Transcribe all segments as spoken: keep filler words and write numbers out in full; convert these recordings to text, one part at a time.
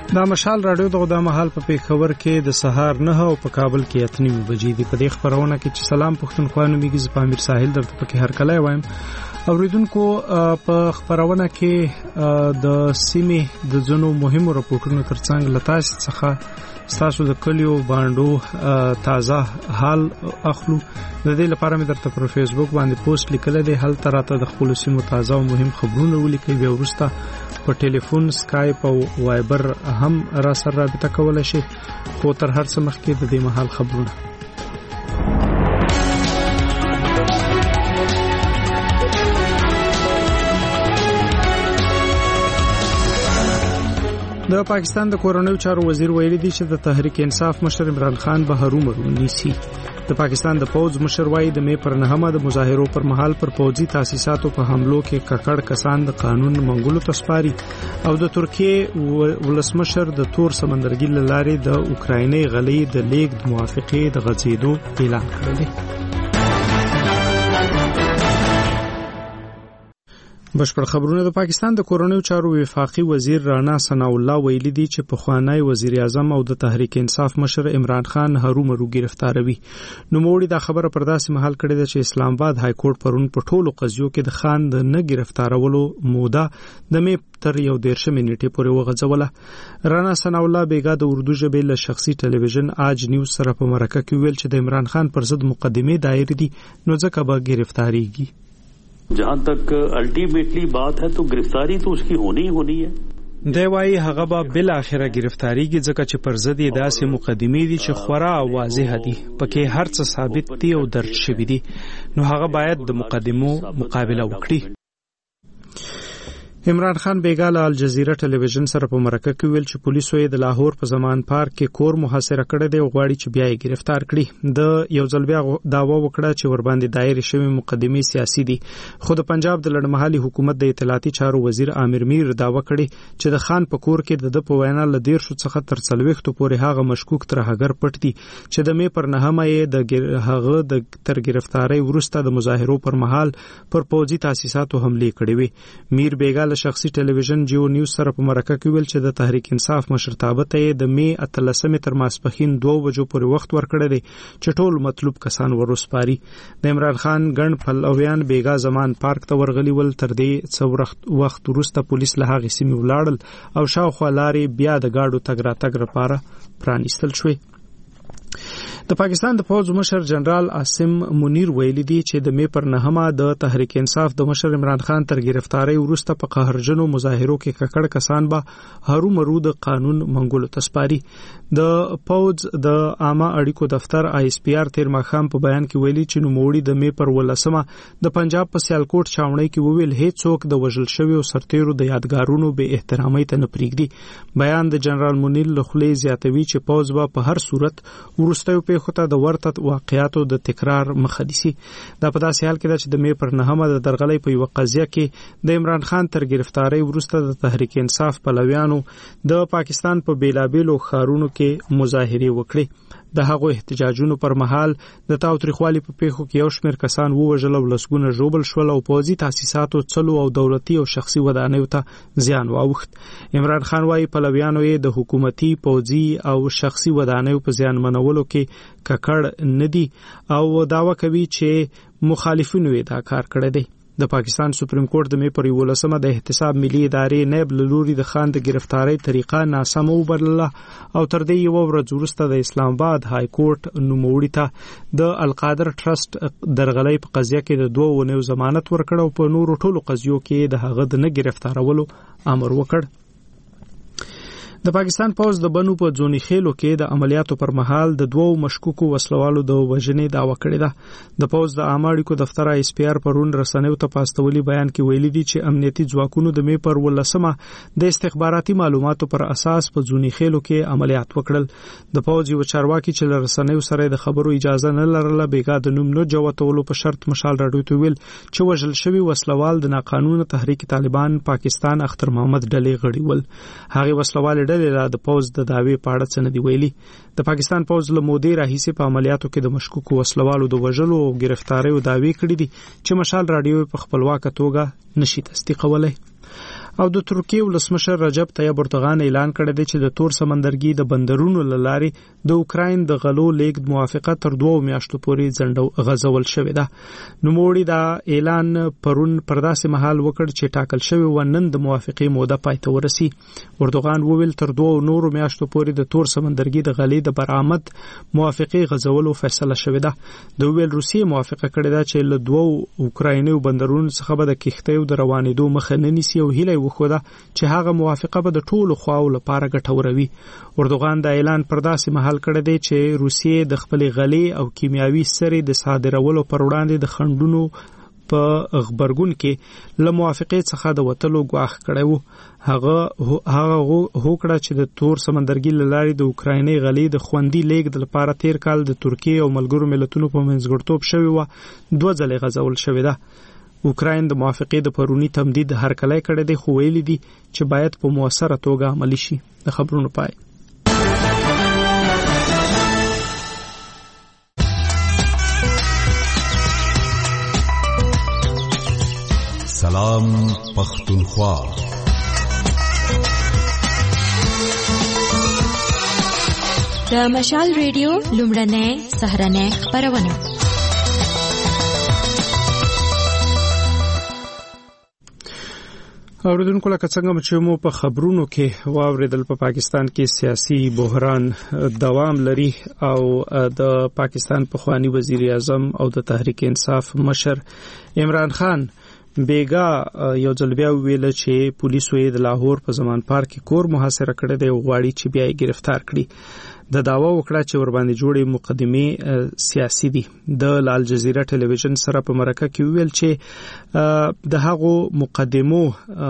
دا مشال رادیو دغه د محل په پیښور کې د سهار نه او په کابل کې اتنی بجې دی. په دې خبرونه کې چې سلام پښتونخوا نومیږي ز پامیر ساحل درته پکې هر کله وایم. اوریدونکو په خبرونه کې د سیمې د ځنو مهمو راپورټونو ترڅنګ لتاس څخه ستاسو د کلیو باندې تازه حال اخلو. د دې لپاره مې درته پر فیسبوک باندې پوسټ لیکل دی، هل تراته د خپل سیمو تازه او مهم خبرونه ولیکي. بیا ورسته په ټلیفون، اسکایپ او وایبر هم را سره رابطه کولای شي. خو تر هر څه مخکې د دې محل خبرونه. د پاکستان د کورنیو چارو وزیر ویلي دی چې د تحریک انصاف مشر عمران خان به هرومرو نیسي. د پاکستان د پوز مشر وایي د مې پر نهمه د مظاهرو پر مهال پر پوزي تاسیساتو په حملو کې ککړ کسان د قانون منګولو تسپاري او د ترکیه ولسمشر د تور سمندرګي لارې د اوکرایني غلې د لیګ د موافقې د غځېدو اعلان کړی دی. بشپړ خبرونه. د پاکستان د کورنیو چارو وفاقي وزیر رانا ثنا الله ویلي دی چې په خوانی وزیر اعظم او د تحریک انصاف مشر عمران خان هرومرو گرفتاروي. نو موړي دا خبره پر داسې محل کړی دی چې اسلام آباد های کورټ پرون په ټولو قضیو کې د خان د نه گرفتارولو موده د مې تر یو دیرشم نیټه پورې وغځوله. رانا ثنا الله بیګا د اردو ژبې له شخصي ټلویزیون آج نیوز سره په مرکه کې ویل چې د عمران خان پر ضد مقدمه دایر دي، نو ځکه به گرفتاریږي. जहाँ तक अल्टीमेटली बात है तो गिरफ्तारी तो उसकी होनी ही होनी है. دی وايي هغه به بل اخره گرفتاریږي ځکه چې پر ضد یې داسې مقدمې دي چې خورا واضح دي، پکې هر څه ثابت دي او درج شوی دي، نو هغه باید د مقدمو مقابله وکړي. عمران خان بیګاله الجزیره ټلویزیون سره په مرکه کې ویل چې پولیسو یې د لاهور په زمان پارک کې کور محاصره کړی دی او غواړي چې بیا یې گرفتار کړي. د یو ځل بیا داوا وکړه چې ور باندې دایر شوی مقدمې سیاسي دي. خو د پنجاب د لړمحلي حکومت د اطلاعاتي چارو وزیر عامر میر داوا کړی چې د خان په کور کې د په وینا ل دیر شو څخه تر څلويختو پورې هغه مشکوک تر هغه پټ دي چې د مې پر نهمه یې د هغه د تر گرفتاری ورسته د مظاهرو پر مهال پر پوځي تاسیساتو حمله کړې وي. میر بیګاله شخصي ټلویزیون جیو نیوز سره په مرکه کې ویل چې د تحریک انصاف مشرتابه ته د مې اتلسمې تر ماسپښین دوه بجو پورې وخت ورکړی دی چې ټول مطلوب کسان ورسپاري. د عمران خان ګڼ پلویان بیګا زمان پارک ته ورغلي ول. تر دې څو وخت وروسته پولیس له هغې سیمې ولاړل او شاوخوا لارې بیا د گاډو تګ راتګ لپاره پرانیستل شوې. د پاکستان د پوز مشر جنرال عاصم منیر ویلي دی چې د مې پر نهمه د تحریک انصاف د مشر عمران خان تر گرفتاری وروسته په قهرجنو مظاهرو کې ککړ کسان به هرومرو د قانون منګولو تسپاري. د پوز د عامه اړیکو دفتر آی اس پی آر تیر ماخام په بیان کې ویلي چې نو موړي د مې پر ولسمه د پنجاب په سیالکوټ چاونۍ کې وویل هیڅ څوک د وژل شوی او سرتیرو د یادګارونو به احترامي ته نه پریږدي. بیان د جنرال منیر لخلی زیاتوي چې پوز به په هر صورت ورستیو په خو ته د ورته واقعیاتو د تکرار مخه نیسي. دا په داسې حال کې ده چې د مې پر نهمه د درغلۍ په یو قضیه کې د عمران خان تر گرفتاری وروسته د تحریک انصاف پلویانو د پاکستان په بیلابیلو ښارونو کې مظاهرې وکړې. د هغو احتجاجونو پر مهال د تاوتریخوالي په پیښو کې یو شمېر کسان ووژل او لسګونه ژوبل شول او پوځي تاسیساتو څلو او دولتي او شخصي ودانیو ته زیان واوښت. عمران خان وايي پلویانو یې د حکومتي پوځي او شخصي ودانیو په زیان منولو کې ککړ ندي او داوا کوي چې مخالفینو یې دا کار کړی دی. د پاکستان سپریم کورټ د مې پر یولسمه د احتساب ملي ادارې نیب لوري د خان د گرفتاری طریقه ناسمه وبلله او تر دې یو ورځ وروسته د اسلام آباد های کورټ نوموړي ته د القادر ټرست درغلۍ په قضیه کې د دوه ونیو ضمانت ورکړ او په نورو ټولو قضیو کې د هغه د نه گرفتارولو امر وکړ. د پاکستان پوز د بنو په ځونی خېلو کې د عملیاتو پر مهال د دوو مشکوکو وسلوالو د وژنې دعوه کړې ده. د پوز د عامه اړیکو دفتر آی اس پی آر پرون رسنیو ته په استولي بیان کې ویلي دي چې امنیتي ځواکونو د مې پر ولسمه د استخباراتي معلوماتو پر اساس په ځونی خېلو کې عملیات وکړل. د پوز یو چارواکي چې رسنیو سره د خبرو اجازه نه لرله بیګا د نوم نه جوړولو په شرط مشال راډیو ته ویل چې وژل شوی وسلوال د ناقانونه تحریک طالبان پاکستان اختر محمد ډلې غړي ول. هغه وسلوال د پوز د داوی پاړه څه نه دی ویلي. د پاکستان پوز له مودې راهیسې په عملیاتو کې د مشکوکو وسلوالو د وژلو او گرفتاریو داوی کړي دي چې مشال راډیو په خپلواکه توګه نشي تصدیقولای. او د ترکیې ولسمشر رجب طیب اردوغان اعلان کړی دی چې د تور سمندرګي د بندرونو لارې د اوکراین د غلو لیږد موافقه تر دوه میاشتو پورې ځنډو غځول شوې ده. نوموړي دا اعلان پرون پر داسې مهال وکړ چې ټاکل شوی و نن د موافقې موده پای ته ورسي. اردوغان وویل تر دوه نورو میاشتو پورې د تور سمندرګي د غلې د برآمد موافقې غځولو فیصله شوې ده. د ویل روسیې موافقه کړې ده چې له دوه اوکرایني بندرونو څخه به د کښتیو د روانېدو مخه نه نیسي او هیله وخوده چې هغه موافقه به د ټولو خواو لپاره ګټوره وي. اردوغان دا اعلان پر داسې مهال کړی دی چې روسیې د خپلې غلې او کیمیاوي سرې د صادرولو پر وړاندې د خنډونو په خبرګون کې له موافقې څخه د وتلو ګواښ کړی و. هغه هغه هوکړه چې د تور سمندرګي له لارې د اوکرایني غلې د خوندي لیږد لپاره تیر کال د ترکیې او ملګرو ملتونو په منځګړیتوب شوی و دوه ځلې غځول شوې ده. اوکراین د موافقې د پرونی تمدید هرکلی کړی دی خو ویلي دي چې باید په موثره توګه عملي شي. د خبرونو پای. سلام پختونخوا. د مشال ریډیو لومړنۍ سهارنۍ خبرونه. اوریدونکو لکه څنګه چې مو په خبرونو کې واوریدل په پاکستان کې سیاسي بحران دوام لري او د پاکستان پخوانی وزیر اعظم او د تحریک انصاف مشر عمران خان بیګا یو ځل بیا ویل چې پولیسو یې د لاهور په زمان پارک کې کور محاصره کړی دی او غواړي چې بیا یې گرفتار کړي. د داوا وکړه چې ور باندې جوړې مقدمه سیاسي دي. د لال جزیره ټلویزیون سره په مرکه کې ویل چې د هغو مقدمو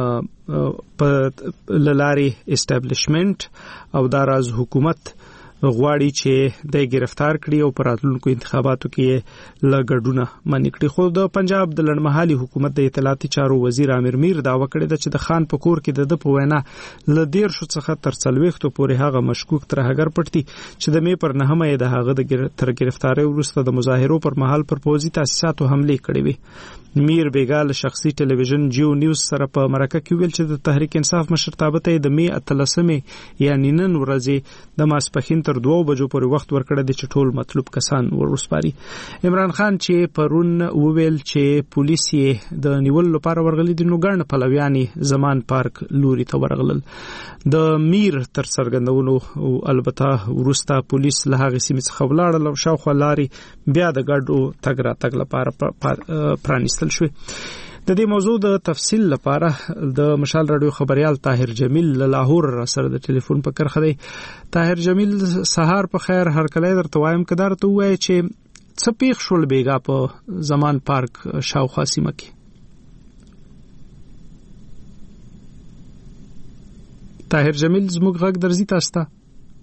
په لارې اسټابلیشمنت او د راز حکومت غواړي چې د گرفتار کړي او پر راتلونکو انتخاباتو کې لګډونه منې کړي. خو د پنجاب د لړمحالي حکومت د اطلاعاتي چارو وزیر عامر میر داوا کړی دی چې د خان په کور کې د په وینا ل ډیر شو څخه تر څلويختو پورې هغه مشکوک تر هغه پټي چې د می پر نهمه د هغه د تر گرفتاری وروسته د مظاهرو پر مهال پر پوزي تاسیساتو حمله کړې وي. میر بیګال شخصي ټلویزیون جیو نیوز سره په مرکه کې ویل چې د تحریک انصاف مشرتابه ته د می اتلسمې یعنی نن ورځې د ماسپخین تر دوه بجو پورې وخت ورکړی دی چې ټول مطلوب کسان ورسپاري. عمران خان چې پرون وویل چې پولیس یې د نیول لپاره ورغلي دي نو ګڼ پلویان زمان پارک لوري ته ورغلل. د میر تر څرګندولو او البته ورسته پولیس له هغه سیمې څخه ولاړل او شاوخوا لارې بیا د ګډو تګ راتګ لپاره پرانیستل شوې. د دې موضوع د تفصیل لپاره د مشال رادیو خبريال طاهر جمیل له لاهور سره د ټلیفون په کرخه دی. طاهر جمیل سهار په خیر هر کله درته وایم کدار ته وای چې څه پیښ شول بیګا په زمان پارک شاوخوا سیمه کې. طاهر جمیل زموږ غږ درځي تاسو ته؟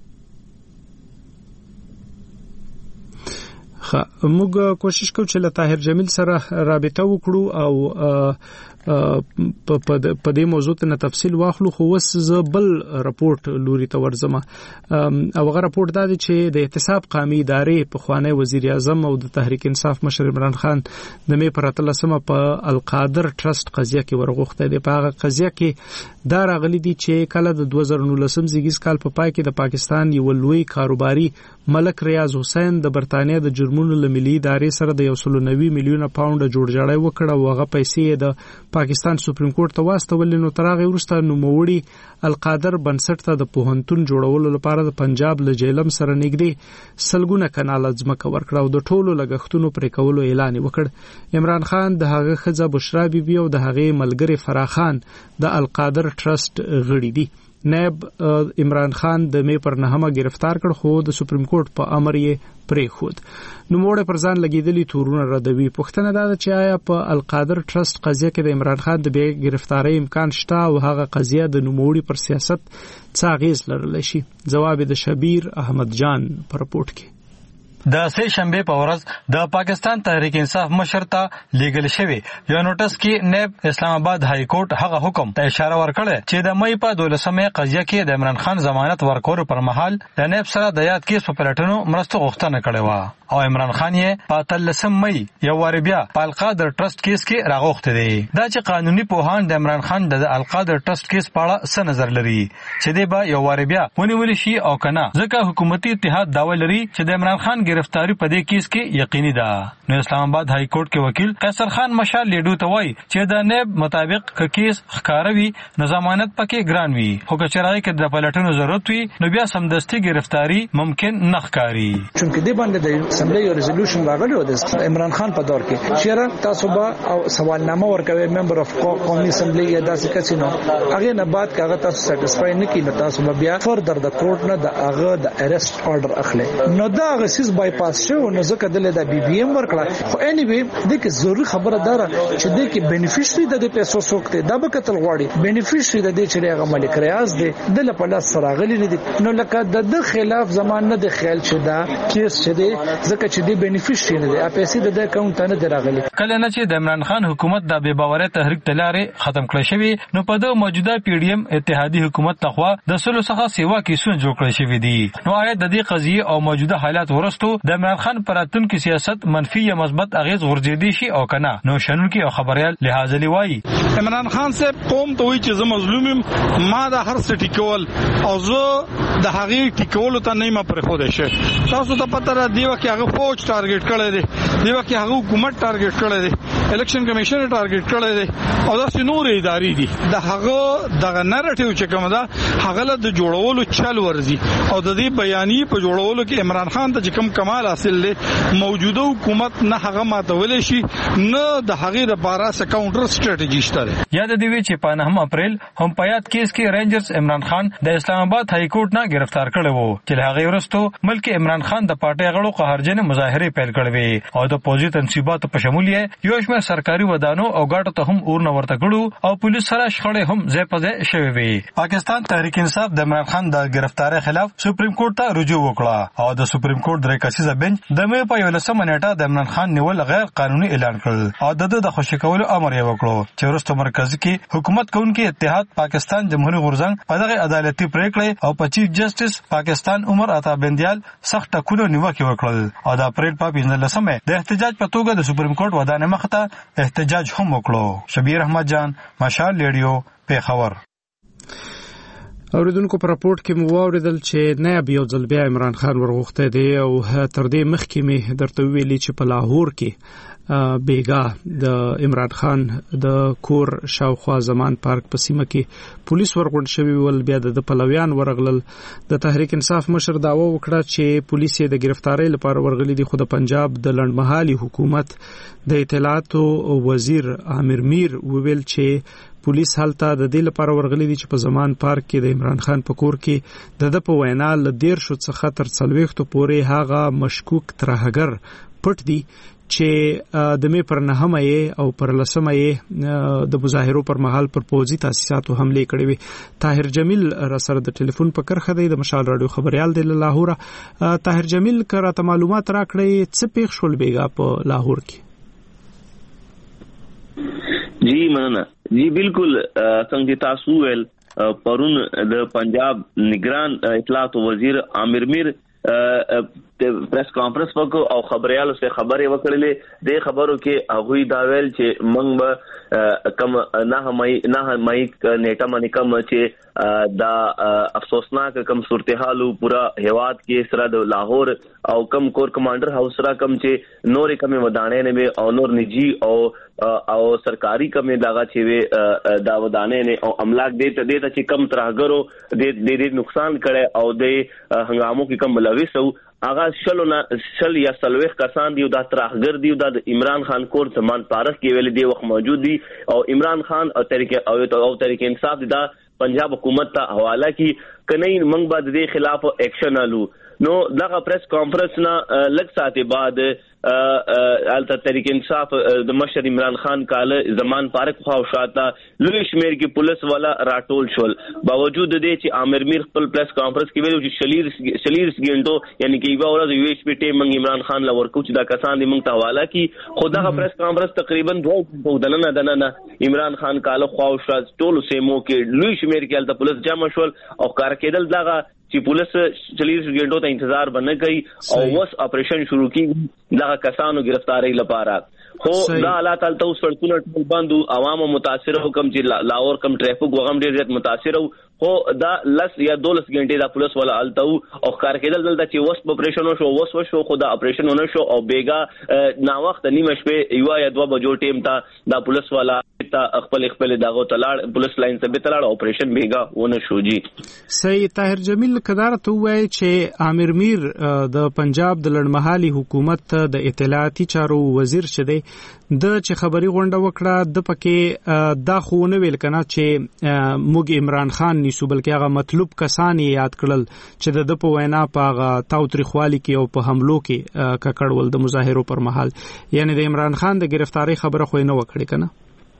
موږ کوشش کوو چې له طاهر جمیل سره رابطه وکړو او په دې موضوع ته تفصیل واخلو. خو وس ز بل راپورټ لوري ته ورځم او هغه راپورټ دا دی چې د احتساب قومي ادارې په خوانی وزیر اعظم او د تحریک انصاف مشر عمران خان د می پر اتلسمه په القادر ټرست قضیه کې ورغوخته دی. په هغه قضیه کې دا راغلي دي چې کله د دوه زره نولسم زیږیز کال په پای کې د پاکستان یو لوی کاروباري ملک ریاض حسین د برتانیې د جرمونو له ملي ادارې سره د یو سل نوي میلیونه پاونډ جوړجاړی وکړ او هغه پیسې د پاکستان سپریم کورټ ته واستول. نو تر هغه وروسته نوموړي القادر بنسټ ته د پوهنتون جوړولو لپاره د پنجاب له جیلم سره نږدې سلګونه کانال ځمکه ورکړه او د ټولو لګښتونو پرې کولو اعلان وکړ. عمران خان د هغه خزه بشرا بیبي او د هغه ملګری فراخان د القادر ټرست غړي دي. نائب عمران خان د می پر نهمه گرفتار کړ خو د سپریم کورټ په امر یې پرې خود. نو موړ پر ځان لګیدلی تورونه ردوي. پښتنه دا چې آیا په القادر ټرست قضیه کې د عمران خان د بې گرفتاری امکان شته او هغه قضیه د نوموړي پر سیاست څه اغیز لرلی شي؟ جواب د شبیر احمد جان پر رپورټ کې. د سه شنبه په ورځ د پاکستان تحریک انصاف مشر ته لیږل شوی یو نوټس کې نیب اسلام آباد های کورټ هغه حکم ته اشاره ورکړه چې د مې په دولسمه قضیه کې د عمران خان ضمانت ورکول پر مهال د نیب سره د یاد کیس په پلټنو مرسته غوښتنه کړې و او عمران خان یې په اتلسم مې یو وار بیا په القادر ټرست کیس کې راغوښته دی دا چې قانوني پوهان د عمران خان د القادر ټرست کیس په اړه څه نظر لري چې دی به یو وار بیا ونیول شي او کنه ځکه حکومتي اتحاد داوا لري چې د عمران خان گرفتاری په دې کیس کې یقیني ده نو اسلام آباد های کورټ کې وکیل قیصر خان مشال لیډو ته وایي چې د نیب مطابق ک کیس ښکاروي نو ضمانت پکې ګران وي خو که چرای کې د پلټنو ضرورت وي نو بیا سمدستي گرفتاری ممکن نه ښکاري چونکه دی باندې د اسمبلی یو ریزولوشن راغلی و د عمران خان په دور کې چې تاسو به او سوالنامه ورکوي ممبر اف قومي اسمبلی یا داسې کسینو هغه نه بعد کاغه تاسو سټیسفای نه کینې تاسو به بیا فردر د کورټ نه د هغه د ارست آرډر اخلي نو دا غسیس بایپاس شو نو ځکه دلته د بي بي ام ورکړه خو اني وی د کې ضروري خبره ده چې د کې بینیفیشري د پیسو سوکته دا به کتل غواړي بینیفیشري د دې چې هغه ملک ریاض دی د له پلاس سراغلی نه دي نو لکه د د خلاف زمان نه د خیال چې دا کیس چې دی ځکه چې د بینیفیشري نه دی پیسې د اکاونټ نه دراغلي کله نه چې د عمران خان حکومت د بے باورۍ تحریک تلارې ختم کړی شوی نو په د موجوده پی ډی ام اتحادی حکومت تخوا د سلو څخه سیوا کیسونه جوړ کړی شوی دي نو آیا د دې قضیه او موجوده حالات ورستو د عمران خان پراتونکو سیاست منفي یا مثبت اغیز ورزيدي شي او کنه نو شنونکو او خبريال لحاظ لوي عمران خان صاحب قوم ته وی چې زه مظلومم ما د هر څه ټیکول او زه د هغه ټیکول ته نه ما پر خو ده شه تاسو ته پته را دی چې هغه فوج ټارګټ کړی دی دی چې هغه حکومت ټارګټ کړی دی الیکشن کمیشن ټارګټ کړی دی او دا سينور اداري دي د هغه دغه نریټیو چې کوم دا هغه له جوړولو چل ورزي او د دې بیانیه په جوړولو کې عمران خان ته کوم کمال حاصل لې موجوده حکومت نه هغه ماتول شي نه د هغه د بارا س کاونټر سټریټجی شته یاد دی چې په نهم اپریل هم پیات کیس کې رینجرز عمران خان د اسلام آباد های کورټ نه گرفتار کړی وو چې هغه ورستو ملک عمران خان د پارټي غړو قهرجن مظاهره پیل کړې او د پوزي تنصیبات په شمول یې یو شمېر سرکاري ودانو او ګاټو ته هم اور نه ورته کړو او پولیس سره شخړې هم ځای په ځای شوې وي پاکستان تحریک انصاف د عمران خان د گرفتاری خلاف سپریم کورټ ته رجوع وکړه او د سپریم کورټ درې کسیزه بنچ د مې په یولسمه نیټه د عمران خان نیول غیر قانوني اعلان کړ او د د خوشی کولو امر یې وکړو چې ورسته مرکزی کې حکومت کوونکي اتحاد پاکستان جمهوریت غورځنګ په دغه عدالتي پریکړې او په چیف جسټس پاکستان عمر عطا بندیال سخت ټکولو نیوکه وکړل او د اپریل په پنځلسمه د احتجاج په توګه د سپریم کورټ ودانې مخ ته احتجاج هم وکړو شبیر احمد جان مشال ریډیو پیښور اوریدونکو پر راپورټ کې مو واوریدل چې نائب یو ځل بیا عمران خان ورغوښته دی او تر دې مخکې مې درته ویلي چې په لاهور کې بیګا د عمران خان د کور شاوخوا زمان پارک په سیمه کې پولیس ورغونډ شوی ول بیا د پلویان ورغلل د تحریک انصاف مشر داوا وکړه چې پولیس د گرفتاری لپاره ورغلي دي خو د پنجاب د لړمحالي حکومت د اطلاعات وزیر عامر میر وویل چې پولیس هلته د دې لپاره ورغلي دي چې په زمان پارک کې د عمران خان په کور کې د د په وینا ل ډیر شو څخه تر څلويختو پورې هغه مشکوک ترهګر پټ دي چې د مې پر نهمه یې او پر لسمه یې د مظاهرو پر مهال پر پوزي تاسیساتو حمله کړې وي طاهر جمیل را سره د ټلیفون په کرخه دی د مشال رادیو خبريال دی له لاهور طاهر جمیل کراته معلومات راکړي څه پیښ شول بیګا په لاهور کې جی مننه جی بالکل څنګه تاسو ول پرون د پنجاب نگران اطلاعات وزیر عامر میر پریس کانفرنس وکړو او خبريالو سره خبرې وکړلې د خبرو کې هغه دا ویل چې موږ به کم نه مې نه مې نیټه باندې کم چې دا افسوسناک کم صورتحال پورا هواد کې سره د لاهور او کم کور کمانډر هاوس را کم چې نورې کم ودانې نه او نور نجی او او سرکاري کم داغه چې دا ودانې نه او املاک دې ته دې ته چې کم ترهګرو دې دې نقصان کړي او د هنګامو کې کم ملوث او اغه شلونه شل یا سلويخ کسان دی دا ترهګر دی دا عمران خان کور زمان پارک کې ویل دی وخت موجود دی او عمران خان او طریق او او طریق انصاف دا پنجاب حکومت ته حواله کی کني منګ بعد دې خلاف اکشن الو نو دغه پریس کانفرنس نه لږ ساعت بعد الته تحریک انصاف د مشر عمران خان کاله زمان پارک خو شاته لوی شمیر کې پولیس والا راټول شول باوجود د دې چې عامر میر خپل پریس کانفرنس کې ویلو چې شلیر شلیر سګینټو یعنی کې یو ورځ یو ایچ پی ټیم منګ عمران خان لا ورکو چې دا کسان دې موږ ته حواله کی خدغه پریس کانفرنس تقریبا دوه دننه دننه عمران خان کاله خو شاته ټول سیمو کې لوی شمیر کې الته پولیس جمع شول او کار کېدل دغه چې پولیس چلیس غنټو ته انتظار باندې کوي او وس اپریشن شروع کیږي دا کسانو گرفتاری لپاره خو دا حالات تلته سړکونه ټول بندو عوامو متاثر حکم چې لاهور کم ټریفیک وغم ډیر زیات متاثر خو دا لس یا دولس غنټې دا پولیس والا الته او کار کېدل دلته چې وس اپریشن شو وس وشو خو دا اپریشن ونه شو او بیګا نا وخت نیمه شپه یو یا دوه بجو ټیم ته دا پولیس والا ته خپل خپل دغه تلاړ پولیس لاین ته به تلاړ اپریشن بیګا ونه شو جی سید طاهر جمیل کدارت وایي چې عامر میر د پنجاب د لړمحالي حکومت د اطلاعاتي چارو وزیر شده د چې خبري غونډه وکړه د پکې دا خونه ویل کنه چې موږ عمران خان نیسو بلکې هغه مطلوب کسان یاد کړل چې د په وینا په تاوتریخوالي کې او په حملو کې ککړول د مظاهرو پر مهال یعنی د عمران خان د گرفتاری خبره خو نه وکړي کنه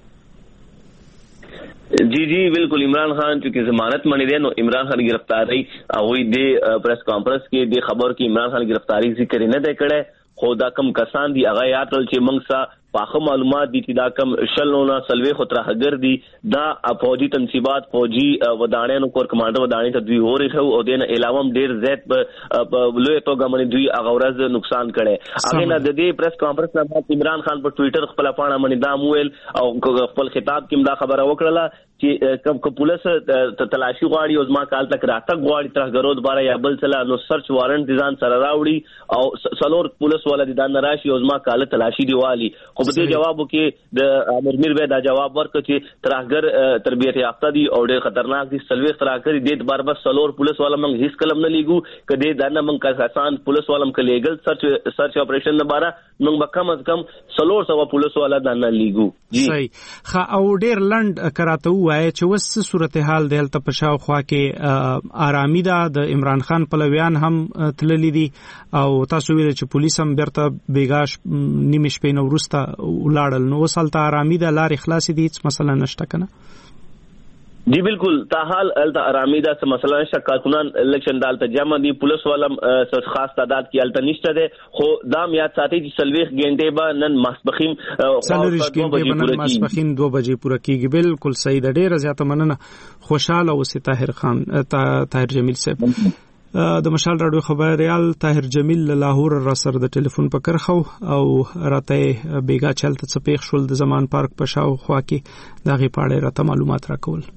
جی جی بالکل عمران خان چې ضمانت منی دی نو عمران خان گرفتاری او د پریس کانفرنس کې د خبر کې عمران خان گرفتاری ذکر نه دی کړی خو دا کم کسان دي هغه یاتل چې موږ سره پاخه معلومات دي چې دا کم شلونه سلوي خطرهګر دي دا فوجي تنصيبات فوجي ودانیانو کور کمانډر ودانی ته دوی اوري خو او دین علاوه ډیر زیات په لوی توګه باندې دوی هغه ورځ نقصان کړي هغه نه د دې پریس کانفرنس نه بعد عمران خان په ټوئیټر خپل پاڼه باندې دا مویل او خپل خطاب کې دا خبره وکړه چې کم کو پولیس تلاشي غواړي او ځما کال تک راتګ غواړي ترغرو دوباره یا بل څلا نو سرچ وارنټ ځان سره راوړي او سلور پولیس والا د دان راشي او ځما کال تلاشي دیوالي خو په دې جواب کې د عامر میر به دا جواب ورکړ چې ترغر تربیت یافته دي او ډېر خطرناک دي سلوي ترغر دي د بار بس سلور پولیس والا موږ هیڅ کلم نه لیګو کدي دانه موږ کسان پولیس والا موږ لیګل سرچ سرچ اپریشن نه بارا موږ به کم از کم سلور سو پولیس والا دانه لیګو جی صحیح خا او ډېر لند کراته وای چې وس صورتحال د هلته په شاوخوا کې آرامي ده د عمران خان پلویان هم تللی دي او تاسو ویل چې پولیس هم برته بیګاش نیمه شپې نو ورسته ولاړل نو وسالته آرامي ده لار اخلاص دي هیڅ مسله نشته کنه جی بالکل تاحال التا آرامی دا څه مسله نشته کارکونان الیکشن دالته جمع دي پولیس والا خاص تعداد کې الته نشته ده خو دام یاد ساتي چې سلويخ غنټه به نن ماسپخیم سلويخ غنټه به نن ماسپخیم دو بجې پوره کیږي بالکل صحیح ده ډیره زیاته مننه خوشاله اوسه طاهر خان طاهر جمیل صاحب د مشال رادیو خبريال طاهر جمیل لاهور را سره د ټلیفون په کرخو او راته بیګا چلته څه پیښ شول د زمان پارک په شاو خوا کې دغه پاړې راته معلومات راکول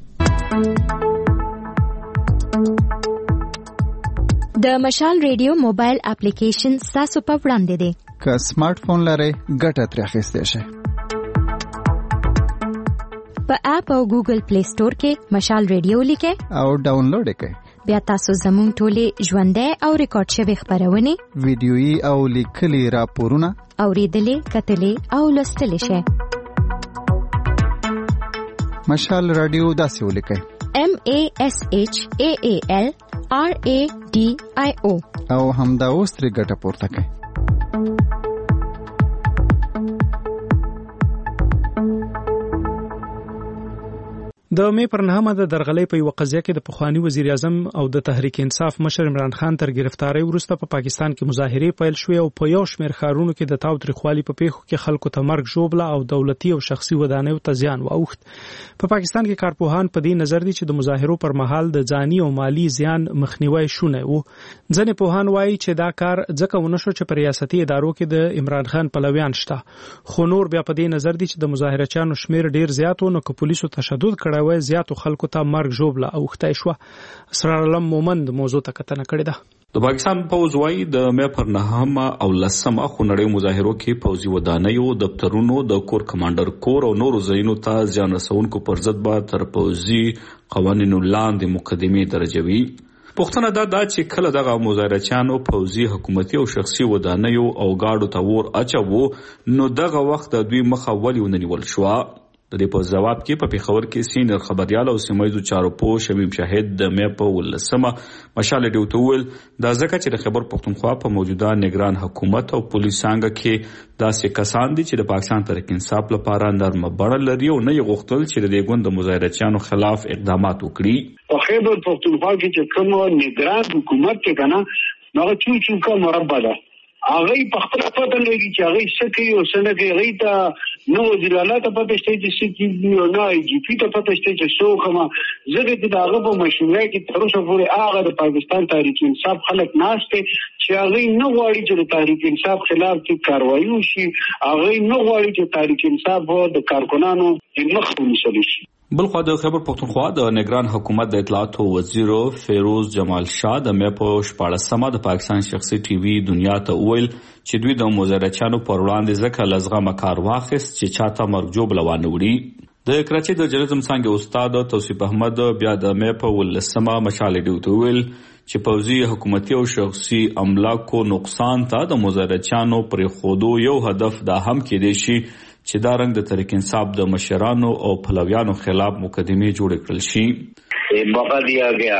د مشال ریډیو موبایل اپلیکیشن تاسو په وړاندې دی که سمارټ فون لرئ ګټه ترې اخیستی شئ په اپ او ګوګل پلی سٹور کې مشال ریډیو لیکئ او ډاونلوډ کړئ بیا تاسو زموږ ټولې ژوندۍ او ریکارډ شوی خبرونه ویډیويي او لیکلي راپورونه اوریدلې کتلې او لوستلې شئ مشال رادیو داسې ولیکئ M A S H A A L R A D I O او همدا اوس ترې ګټه پورته کړئ د مې پر نهمه د درغلې په یو قضیه کې د پخوانی وزیر اعظم او د تحریک انصاف مشر عمران خان تر گرفتاری وروسته په پاکستان کې مظاهره پیل شوې او په یو شمېر ښارونو کې د تاوتریخوالي په پیښو کې خلکو ته مرګ ژوبله او دولتي او شخصي ودانیو ته زیان واوښت په پاکستان کې کارپوهان په دې نظر دي چې د مظاهرو پر مهال د ځاني او مالی زیان مخنیوي شونه وو ځنې پوهان وایي چې دا کار ځکه ونه شو چې په ریاستي ادارو کې د عمران خان پلویان شته خو نور بیا په دې نظر دي چې د مظاهرچیانو شمېر ډیر زیات و نو که پولیسو تشدد کړی وای زیاتو خلکو ته مرګ ژوبله اوښتای شو اسرار علم مومند موضوع ته کتنه کړې ده د پاکستان پوز وايي د مې پر نهمه او لسمه خونړیو مظاهرو کې پوزي ودانیو دفترونو د کور کمانډر کور او نورو ځایونو ته ځان رسونکو پر ضد به تر پوزي قوانینو لاندې مقدمه درجوي پښتنه دا د چې کله دغه مظاهرچیانو پوزي حکومتي او شخصي ودانیو او گاډو ته ور اچو نو دغه وخت د دوی مخه ولې ونیول شو د دې په جواب کې په پیښور کې سینیئر خبريال او سیمایي چارو پوه شمیم شاهد د مې په ولسمه مشال ډیوټ ویل دا ځکه چې د خیبر پختونخوا په موجوده نگران حکومت او پولیس څنګه کې داسې کسان دي چې د پاکستان تحریک انصاف لپاره نرمه بڼه لري او نه یې غوښتل چې د دې ګوند د مظاهرچیانو خلاف اقدامات وکړي. په خیبر پختونخوا کې چې کوم نگران حکومت کې کنه هغه چې چې کوم مربع ده هغه په خپل پته لګي چې هغه څه کوي او څه نه کوي. هغه ته نو وزیر اعلی ته پته شته چې څه کوي او نه جی پی ته پته شته چې څو کومه زګې د هغه په مشورې کې تر اوسه پورې هغه د پاکستان تحریک انصاف خلک ناشته چې هغه نه غواړي چې د تحریک انصاف خلاف کې کاروایی وشي. هغه نه غواړي چې تحریک انصاف د کارکونانو د مخ ونیول شي. بلخوا د خیبر پختونخوا د نگران حکومت د اطلاعات وزیر فیروز جمال شاه د مې په شپاړسمه د پاکستان شخصي ټي وي دنیا ته ویل چې دوی د مظاهرچیانو پر وړاندې ځکه لزغه کار واخیست چې چاته مرجوب لوان وړي. د کراچۍ د جرنالزم څانګې استاد توصیف احمد بیا د مې په ولسمه مشال ډیوټ ویل چې پوځي حکومتي او شخصي املاکو نقصان ته د مظاهرچیانو پر خودو یو هدف دا هم کېدی شي چې دا رنګ د تحریک انصاف د مشرانو او پلویانو خلاف مقدمه جوړ کړل شي. موقع دیا گیا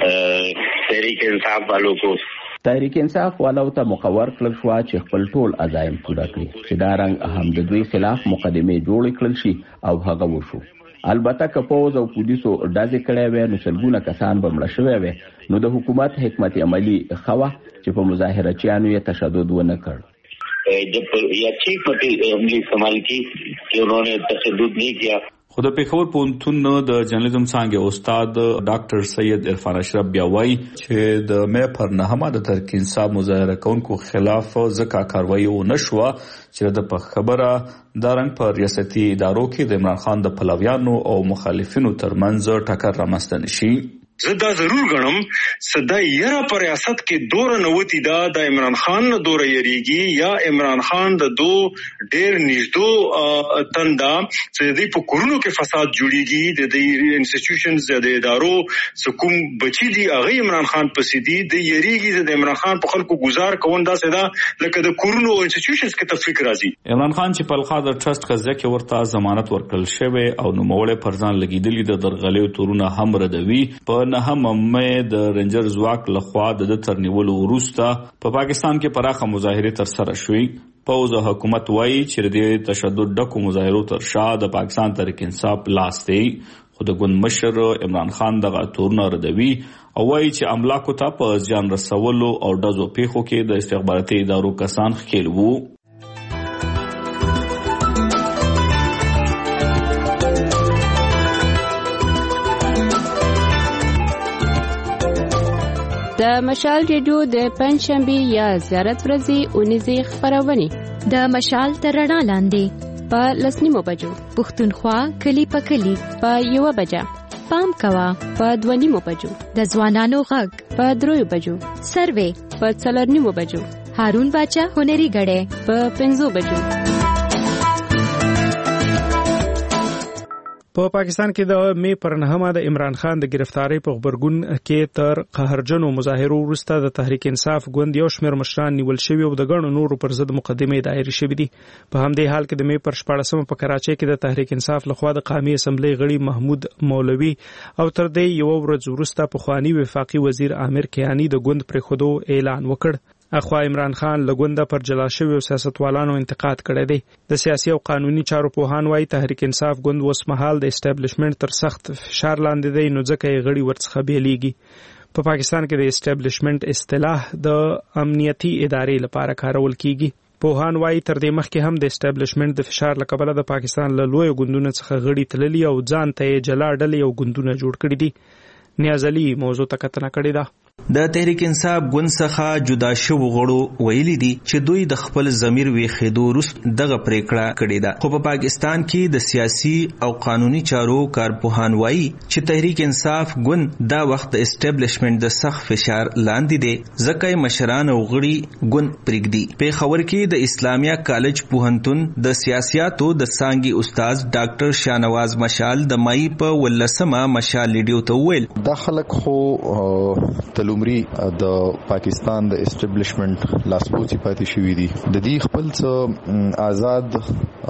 تحریک انصاف والوں کو تحریک انصاف والو ته مقرر کړل شو چې خپل ټول عزایم پوره کړي چې دا رنګ هم د دوی خلاف مقدمه جوړ کړل شي او هغه وشو. البته که پوز او پولیسو داسې کړی وي نو سلګونه کسان به مړه شوي وي نو د حکومت حکمت عملی خوا چې په مظاهرچیانو یې تشدد ونه کړ. جب یہ اچھی عملی استعمال کی کہ انہوں نے تشدد نہیں کیا. خو د پیښور پوهنتون د جرنالزم څانګې استاد ډاکټر سید عرفان اشرف بیا وایي چې د مې پر نهمه د تحریک انصاف مظاهره کوونکو خلاف ځکه کاروایی ونه شوه چې د په خبره دا رنګ په ریاستي ادارو کې د عمران خان د پلویانو او مخالفینو ترمنځ ټکر رامنځته نشي. زه دا ضرور غنم صدا یره پر ریاست کې دور نوتی دا د عمران خان نه دور یریږي یا عمران خان د دو ډیر نږدې تندا چې د په کورونو کې فساد جوړیږي د دې انسټیټیوشنز د ادارو سکوم بچی دی هغه عمران خان پسې دی د یریږي د عمران خان په خلکو گزار کووندا صدا لکه د کورونو انسټیټیوشنز کې تفریق راځي. عمران خان چې په الخادر ټرست قضیه کې ورته ضمانت ورکړل شوی او نوموړی پرځان لګیدلی د درغلیو تورونه هم ردوي. په نه هم مې د رنجر ځواک لخوا د ترنیولو وروسته په پاکستان کې پراخه مظاهره تر سره شوې. پوز حکومت وایي چې د تشدد ډکو مظاهرو تر شا د پاکستان تحریک انصاف لاس دی. خو د ګوند مشر عمران خان دغه تورونه ردوي او وایي چې املاکو ته په ځان رسولو او ډزو پیښو کې د استخباراتي ادارو کسان ښکېل وو. د مشال ریډیو د پنځشنبه یا زیارت ورځې اونیزه خبرونه د مشال تر رڼا لاندې په لسنیمو بجو پښتونخوا کلی په کلی په یو بجا پام کوا په دونیمو بجو د ځوانانو غږ په دروي بجو سروې په څلورنیمو بجو هارون باچا هنري غړې په پنځو بجو. په پاکستان کې د مې پر نهمه د عمران خان د گرفتاری په خبرګون کې تر قهرجنو مظاهرو وروسته د تحریک انصاف ګوند یو شمېر مشران نیول شوي او د ګڼو نورو پر ضد مقدمې دایره شوې دي. په همدې حال کې د مې پر شپاړسمه په کراچۍ کې د تحریک انصاف لخوا د قومي اسمبلی غړي محمود مولوي او تر دې یو ورځ وروسته پخوانی وفاقي وزیر عامر کیانی د ګوند پر خودو اعلان وکړ. اخوا عمران خان لګونده پر جلا شوی او سیاستوالانو انتقاد کړی دی. د سیاسي او قانوني چارو پوهان وايي تحریک انصاف ګوند اوس مهال د اسټابلیشمنت تر سخت فشار لاندې دی نو ځکه یې غړي ورڅخه بیلیږي. په پاکستان کې د اسټابلیشمنت اصطلاح د امنیتي ادارې لپاره کارول کیږي. پوهان وايي تر دې مخکې هم د اسټابلیشمنت د فشار له کبله د پاکستان له لوی ګوندونو څخه غړي تللي او ځان ته جلا ډلې او ګوندونه جوړ کړي دي. نیاز علي موضوع ته کتنه کړې ده. د تحریک انصاف ګوند څخه جدا شو غړو ویلي دي چې دوی د خپل ضمیر ویخېدو وروسته دغه پریکړه کړې ده. خو په پاکستان کې د سیاسي او قانوني چارو کارپوهان وایي چې تحریک انصاف ګوند دا وخت د اسټابلیشمنت د سخت فشار لاندې دی ځکه مشران او غړي ګوند پرېږدي. په خبر کې د اسلامیه کالج پوهنتون د سیاسياتو د څانګې استاد ډاکټر شانواز مشال د مای په ولسمه مشال لیډیو ته ویل دا خلک خو لومړی د پاکستان د اسټابلیشمنت لاسپوڅي پاتې شوې دي. د دې خپل څه آزاد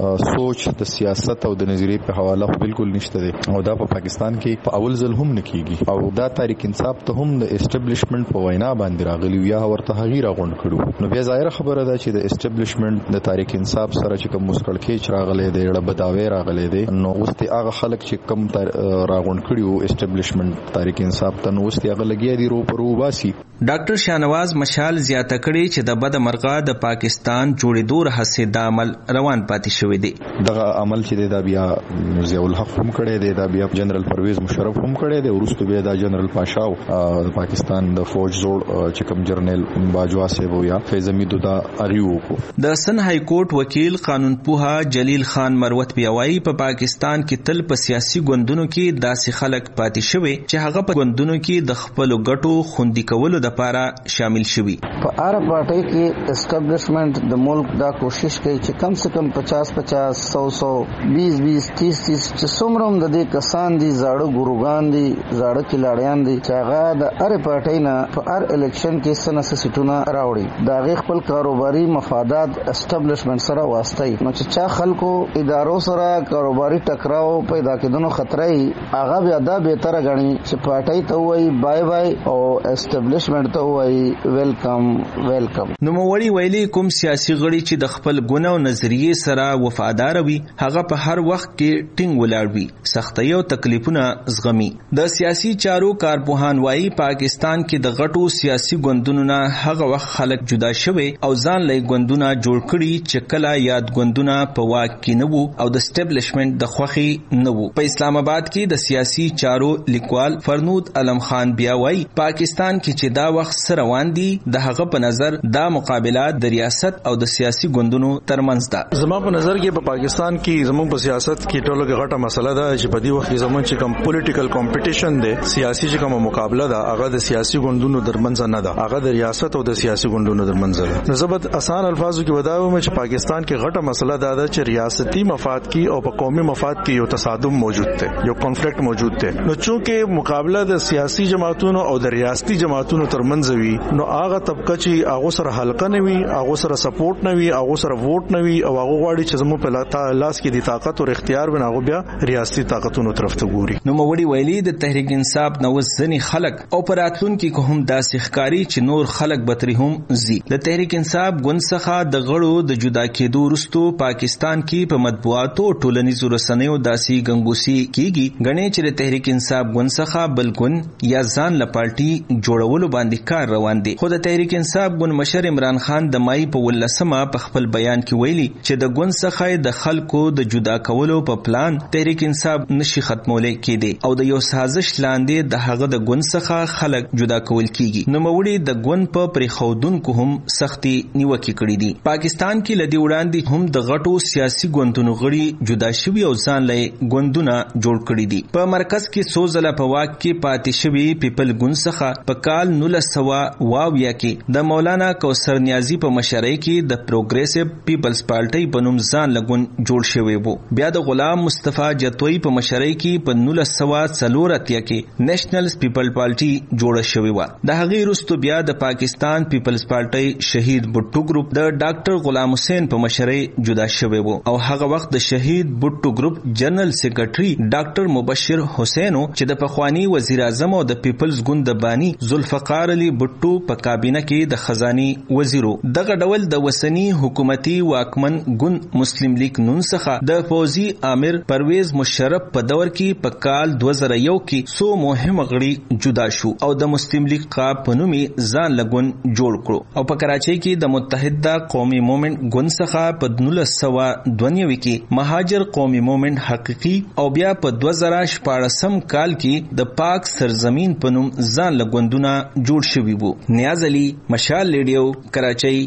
سوچ د سیاست او د نظریې په حواله بالکل نشته دي او دا په پاکستان کې په اول ځل هم نکېږي او دا تحریک انصاف ته هم د اسټابلیشمنت په وینا باندې راغلی یا ورته غیر غونډ کړو. نو بیا ظاهر خبره ده چې د اسټابلیشمنت د تحریک انصاف سره چې کوم مشکل کې راغلي دی ډېر بداوی راغلي دی نو اوس ته هغه خلک چې کم راغونډ کړیو اسټابلیشمنت تحریک انصاف ته نو اوس ته هغه لګیا دي رو پرو باسي. ډاکټر شاهنواز مشال زیاته کړي چې د بد مرغه د پاکستان جوړېدو رهسه د عمل روان پاتې شوی دی. دغه عمل چې دا بیا ضیاء الحق هم کړی دی, دا بیا جنرال پرویز مشرف هم کړی دی, ورسته بیا دا جنرال پاشا او پاکستان د فوج زوړ چې کوم جرنیل باجوا سیبو یا فیض امیدو دا اریو کو. د سن های کورټ وکیل قانون پوها جلیل خان مروت بیاوی په پاکستان کې تل په سیاسي ګوندونو کې داسې خلک پاتې شوي چې هغه په ګوندونو کې د خپل ګټو خوندي کولو لپاره شامل شوي. په هر پارټي کې اسټابلیشمنت د ملک دا کوشش کوي چې کم سے کم پچاس پچاس سو سو بیس بیس تیس تیس چې څومره د دې کسان دي زاړه ګروګان دي زاړه کلاړیان دي چې هغه د هر پارټي نه په هر الیکشن کې سنسه سټونه راوړي دا غي خپل کاروباري مفادات اسټابلیشمنت سره واسطه نو چې چا خلکو ادارو سره کاروباري ټکراو پیدا کېدونو خطر ای هغه بیا دا به تر غني چې پارټي ته وای بای بای او اسټابلیشمنت ته وای ویلکم ویلکم. نو موړي ویلي کوم سیاسي غړي چې د خپل ګونو نظریه سره وفادار وي هغه په هر وخت کې ټینګ ولاړ وي سختۍ او تکلیفونه زغمي. د سیاسي چارو کارپوهان وایي پاکستان کې د غټو سیاسي ګوندونو نه هغه وخت خلک جدا شوي او ځان لای ګوندونه جوړ کړي چې کله یاد ګوندونه په واک کې نه وو او د اسټابلیشمنت د خوخي نه وو. په اسلام آباد کې د سیاسي چارو لیکوال فرنود علم خان بیا وایي پاکستان کې چې دا وخت سره روان دي د هغه په نظر دا مقابله د ریاست او د سیاسي ګوندونو ترمنځ ده. زما په نظر کې په پاکستان کې زموږ په سیاست کې ټولو کې غټه مسله ده چې په دې وخت کې زموږ چې کوم پولیټیکل کمپټیشن دی سیاسي چې کوم مقابله ده هغه د سیاسي ګوندونو ترمنځ نه ده هغه د ریاست او د سیاسي ګوندونو ترمنځ ده. نو زبد آسان الفاظو کې وداوم چې پاکستان کې غټه مسله ده چې ریاستي مفاد کې او په قومي مفاد کې یو تصادم موجود دی یو کنفلیکټ موجود دی. نو چونکه مقابله د سیاسي جماعتونو او د ریاستي جماعتونو ترمنځ وي نو هغه طبقه چې هغه سره حلقه نه وي هغه سره سپورټ نه وي هغه سره ووټ نه وي او هغه غواړي چې زموږ په لاس کې د طاقت او اختیار ونه هغه بیا ریاستي طاقتونو طرف ته ګوري. نو موړي ویلي د تحریک انصاف نو ځنی خلک او پراتلون کې کوم داسې ښکاری چې نور خلک بتري هم زی. د تحریک انصاف ګوند څخه د غړو د جدا کېدو وروسته پاکستان کې په مطبوعاتو او ټولنیزو رسنیو داسې ګنګوسي کیږي غنې چې د تحریک انصاف ګوند څخه بلکون یا ځان ل پارټي جوړولو باندې کار روان دي. خو د تحریک انصاف ګوند مشر عمران خان د مای په ولسمه په خپل بیان کې ویلي چې د ګوند څخه د خلکو د جدا کولو په پلان تحریک انصاف نشي ختمولای کېدی او د یو سازش لاندې د هغه د ګوند څخه خلک جدا کول کیږي. نو موړي د ګوند په پرخودونکو هم سختي نیوکه کړې دي. پاکستان کې لدی وړاندې هم د غټو سیاسي ګوندونو غړي جدا شوي او ځان لای ګوندونه جوړ کړي دي. په مرکز کې سوزله په واک کې پاتې شوي پیپل ګوند څخه په کال نولس سوه واویا کې د مولانا کوثر نیازی په مشرۍ کې د پروګریسیو پیپلز پارټي په نوم ځان لګون جوړ شوی وو. بیا د غلام مصطفی جتوی په مشرۍ کې په نولس سوه څلور اتیا کې نېشنل پیپل پارټي جوړه شوی و. د هغې وروسته بیا د پاکستان پیپلز پارټي شهید بټو ګروپ د ډاکټر غلام حسین په مشرۍ جدا شوی وو او هغه وخت د شهید بټو ګروپ جنرال سیکریټري ډاکټر مبشر حسینو چې د پخوانی وزیر اعظم او د پیپلز ګوند بانی ذوالفقار علي بټو په کابینه کې د خزاني وزیرو. دغه ډول د وسنی حکومتي واکمن ګوند مسلم لیگ نون څخه د فوزي عامر پرویز مشرف په دور کې په کال دوه زره یو کې سو مهم غړي جدا شو او د مسلم لیگ قاب په نوم ځان لګون جوړ کړو او په کراچۍ کې د متحده قومي موومېنټ ګوند څخه په نولس سوه دوه نوي کې مهاجر قومي موومېنټ حقيقي او بیا په دوه زره شپاړسم کال کې د پاک سرزمین په نوم ځان لګوندونه جوړ شوي وو. نیاز علي، مشال ریډیو، کراچۍ.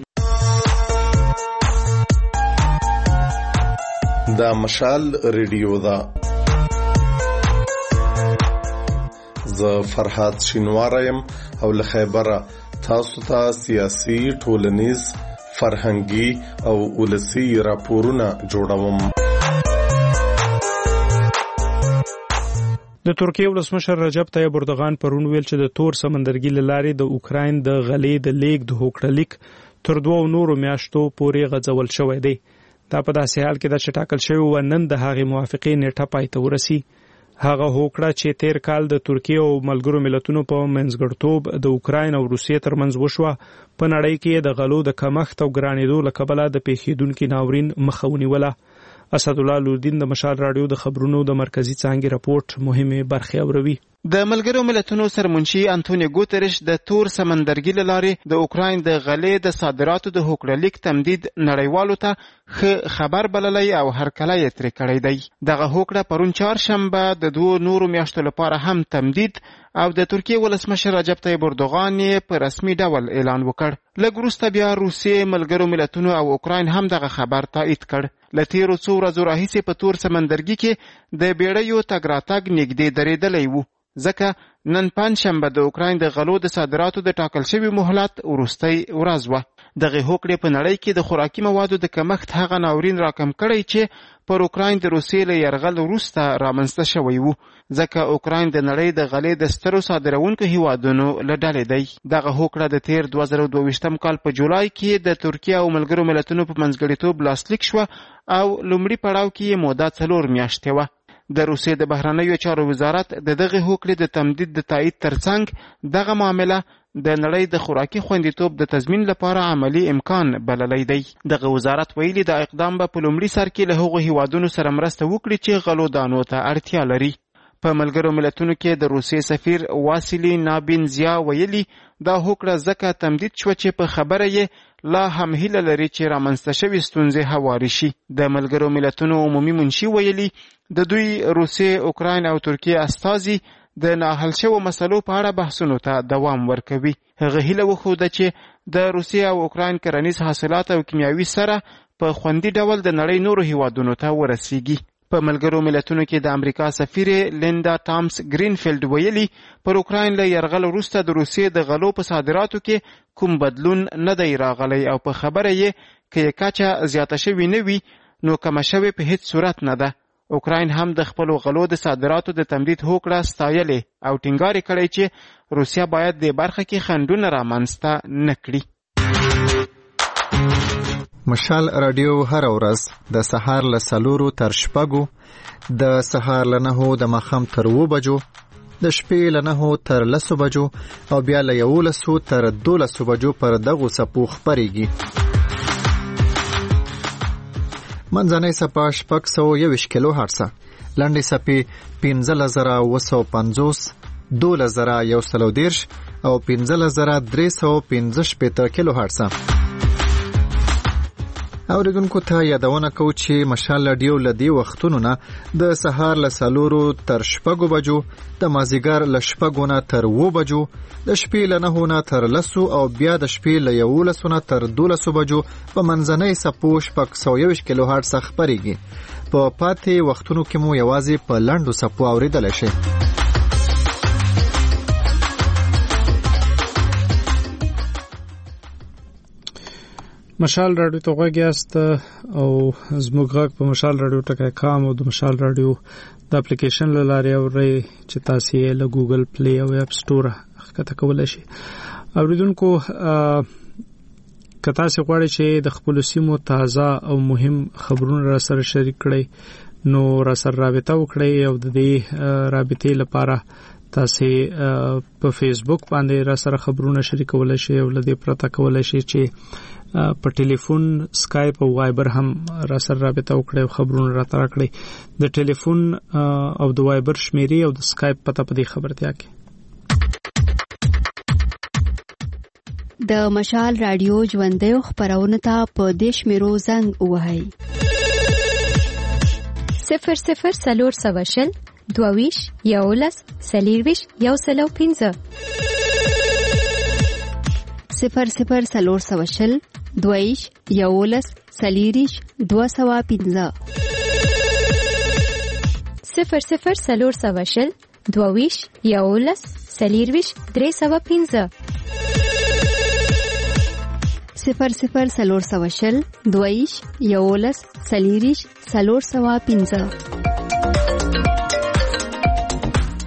دا مشال ریډیو دا زه فرحات شینواره يم او له خیبره تاسو ته سیاسي، ټولنیز، فرهنګي او ولسی راپورونه جوړوم. د ترکیه ولسمشر رجب طیب اردوغان پرون ویل چې د تور سمندرګي له لارې د اوکراین د غلې د لیک د هوکړلیک تر دوه نورو میاشتو پورې غځول شوی دی. دا په داسې حال کې د ټاکل شوی و نن د هغې موافقې نیټه پای ته ورسي. هغه هوکړه چې تیر کال د ترکیه او ملګرو ملتونو په منځګړیتوب د اوکراین او روسیې ترمنځ وشوه، په نړۍ کې د غلو د کمښت او ګرانېدو له کبله د پیښېدونکي ناورین مخه ونیوله. اسدالله لودین د مشال راډیو د خبرونو د مرکزی څانګې راپورټ مهمه برخه اوروي. د ملګرو ملتونو سرمنشي انټونیو ګوتریش د تور سمندرګي له لارې د اوکراین د غلې د صادراتو د هوکړلیک تمدید نړیوالو ته ښه خبر بللی او هرکلی یې ترې کړی دی. دغه هوکړه پرون چهارشنبه د دوو نورو میاشتو لپاره هم تمدید او د ترکیې ولسمشر رجب طیب اردوغان یې په رسمي ډول اعلان وکړ. لږ وروسته بیا روسیې، ملګرو ملتونو او اوکراین هم دغه خبر تایید کړ. له تیرو څو ورځو راهیسې په تور سمندرګي کې د بیړیو تګ راتګ نږدې درېدلی و، ځکه نن پنجشنبه د اوکراین د غلو د صادراتو د ټاکل شوي مهلت وروستۍ ورځ وه. دغه هوکړې په نړۍ کې د خوراکي موادو د کمښت هغه ناورین راکم کړی چې پر اوکراین د روسیې له یرغل وروسته رامنځته شوی و، ځکه اوکراین د نړۍ د غلې د سترو صادروونکو هیوادونو له ډلې دی. دغه هوکړه د تیر دوه زره دوه ویشتم کال په جولای کې د ترکیه او ملګرو ملتونو په منځګړیتوب لاسلیک شوه او لومړي پړاو کې یې موده څلور میاشتې وه. د روسیې د بهرنیو چارو وزارت د دغه هوکړې د تمدید د تایید ترڅنګ دغه معامله د نړۍ د خوراکي خوندیتوب د تضمین لپاره عملی امکان بللی دی. دغه وزارت ویلي دا اقدام به په لومړي سر کې له هغو هیوادونو سره مرسته وکړي چې غلو دانو ته اړتیا لري. په ملګرو ملتونو کې د روسیې سفیر واسیلی نابینزیا ویلي دا هوکړه ځکه تمدید شوه چې په خبره یې لا هم هیله لري چې رامنځته شوې ستونزې هوارې شي. د ملګرو ملتونو عمومي منشي ویلي د دوی روسیې، اوکراین او ترکیې استازي د ناحل شوو مسلو په اړه بحثونو ته دوام ورکوي. هغه هیله وښوده چې د روسیې او اوکراین کرنیز حاصلات او کیمیاوي سره په خوندي ډول د نړۍ نورو هیوادونو ته ورسیږي. په ملګرو ملتونو کې د امریکا سفیر لیندا ټامس گرینفیلډ ویلي پر اوکراین له یرغل وروسته د روسیې د غلو په صادراتو کې کوم بدلون نه دی راغلی او په خبره یې که یې کچه زیاته شوې نه وي نو کمه شوې په هیڅ صورت نه ده. اوکراین هم د خپلو غلو د صادراتو د تمدید هوکړه ستایلې او ټینګار یې کړی چې روسیه باید د برخه کې خنډونه رامنځته نه کړي. مشال رادیو هر ورځ د سهار له څلورو تر شپږو، د سهار له نهو د ماښام تر اووه بجو، د شپې له نهو تر لسو بجو او بیا له یولسو تر دولسو بجو پر دغو څپو خپرېږي. منځنۍ څپه شپږ سوه یوویشت کیلو هرڅه، لنډې څپې پنځلس زره اووه سوه پنځوس، دولس زره یو سل او دېرش او پنځلس زره درې سوه پنځه شپېته کیلو هرڅه. اوریدونکو ته یادونه کوو چې مشال رادیو له دې وختونو نه د سهار له څلورو تر شپږو بجو، د مازدیګر له شپږو نه تر اووه بجو، د شپې له نهو نه تر لسو او بیا د شپې له یولسو نه تر دولسو بجو په منځنۍ څپو شپږ سوه یوویشت کیلو هرڅه خپرېږي. په پاتې وختونو کې مو یوازې په لنډو څپو اورېدلی شئ. مشال راډیو ته غوږ یاست او زموږ غږ په مشال راډیو ټکی کام او د مشال راډیو د اپلیکیشن له لارې اورئ چې تاسې یې له ګوګل پلی او اپ سټوره ښکته کولی شئ. اوریدونکو که تاسې غواړئ چې د خپلو سیمو تازه او مهم خبرونه را سره شریک کړئ نو را سره رابطه وکړئ او د دې رابطې لپاره تاسې په فیسبوک باندې را سره خبرونه شریکولی شئ او له دې پرته کولی شئ چې په ټلیفون، سکایپ او وایبر هم را سره رابطه وکړئ او خبرونه راته راکړئ. د ټلیفون او د وایبر شمیرې او د سکایپ پته په دې خبرتیا کې. د مشال رادیو ژوندیو خپرونو ته په دې شمیرو زنګ ووهئ: صفر صفر څلور سوه شل دوه ویشت یولس څلېرویشت یو سل او پنځه، صفر صفر څلور سوه شل دوه ویشت یولس څلېرویشت دوه سوه پنځه، صفر صفر څلور سوه شل دوه ویشت یولس څلېرویشت درې سوه پنځه، صفر صفر څلور سوه شل دوه ویشت یولس څلېرویشت څلور سوه پنځه،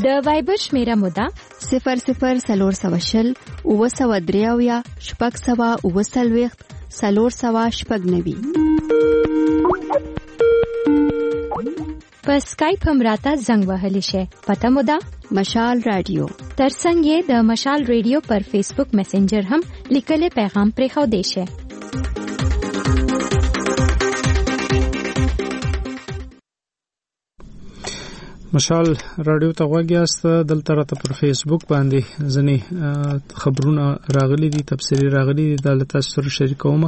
د وایبر شمیره موده صفر صفر سلور سوشل او سو دریاویا شپږ سوا او سلويخت سلور سوا شپږ نوي. په اسکایپ هم راته زنګ وهلی شي. پته موده مشال رادیو. ترڅنګ یې د مشال رادیو پر فیسبوک میسنجر هم لیکلي پیغام پرې خو دی شي. مشال رادیو ته غوږیاست. دلته راته پر فیسبوک باندې ځنې خبرونه راغلي دي، تفسیری راغلي دي، د تاسو سره شریکوم.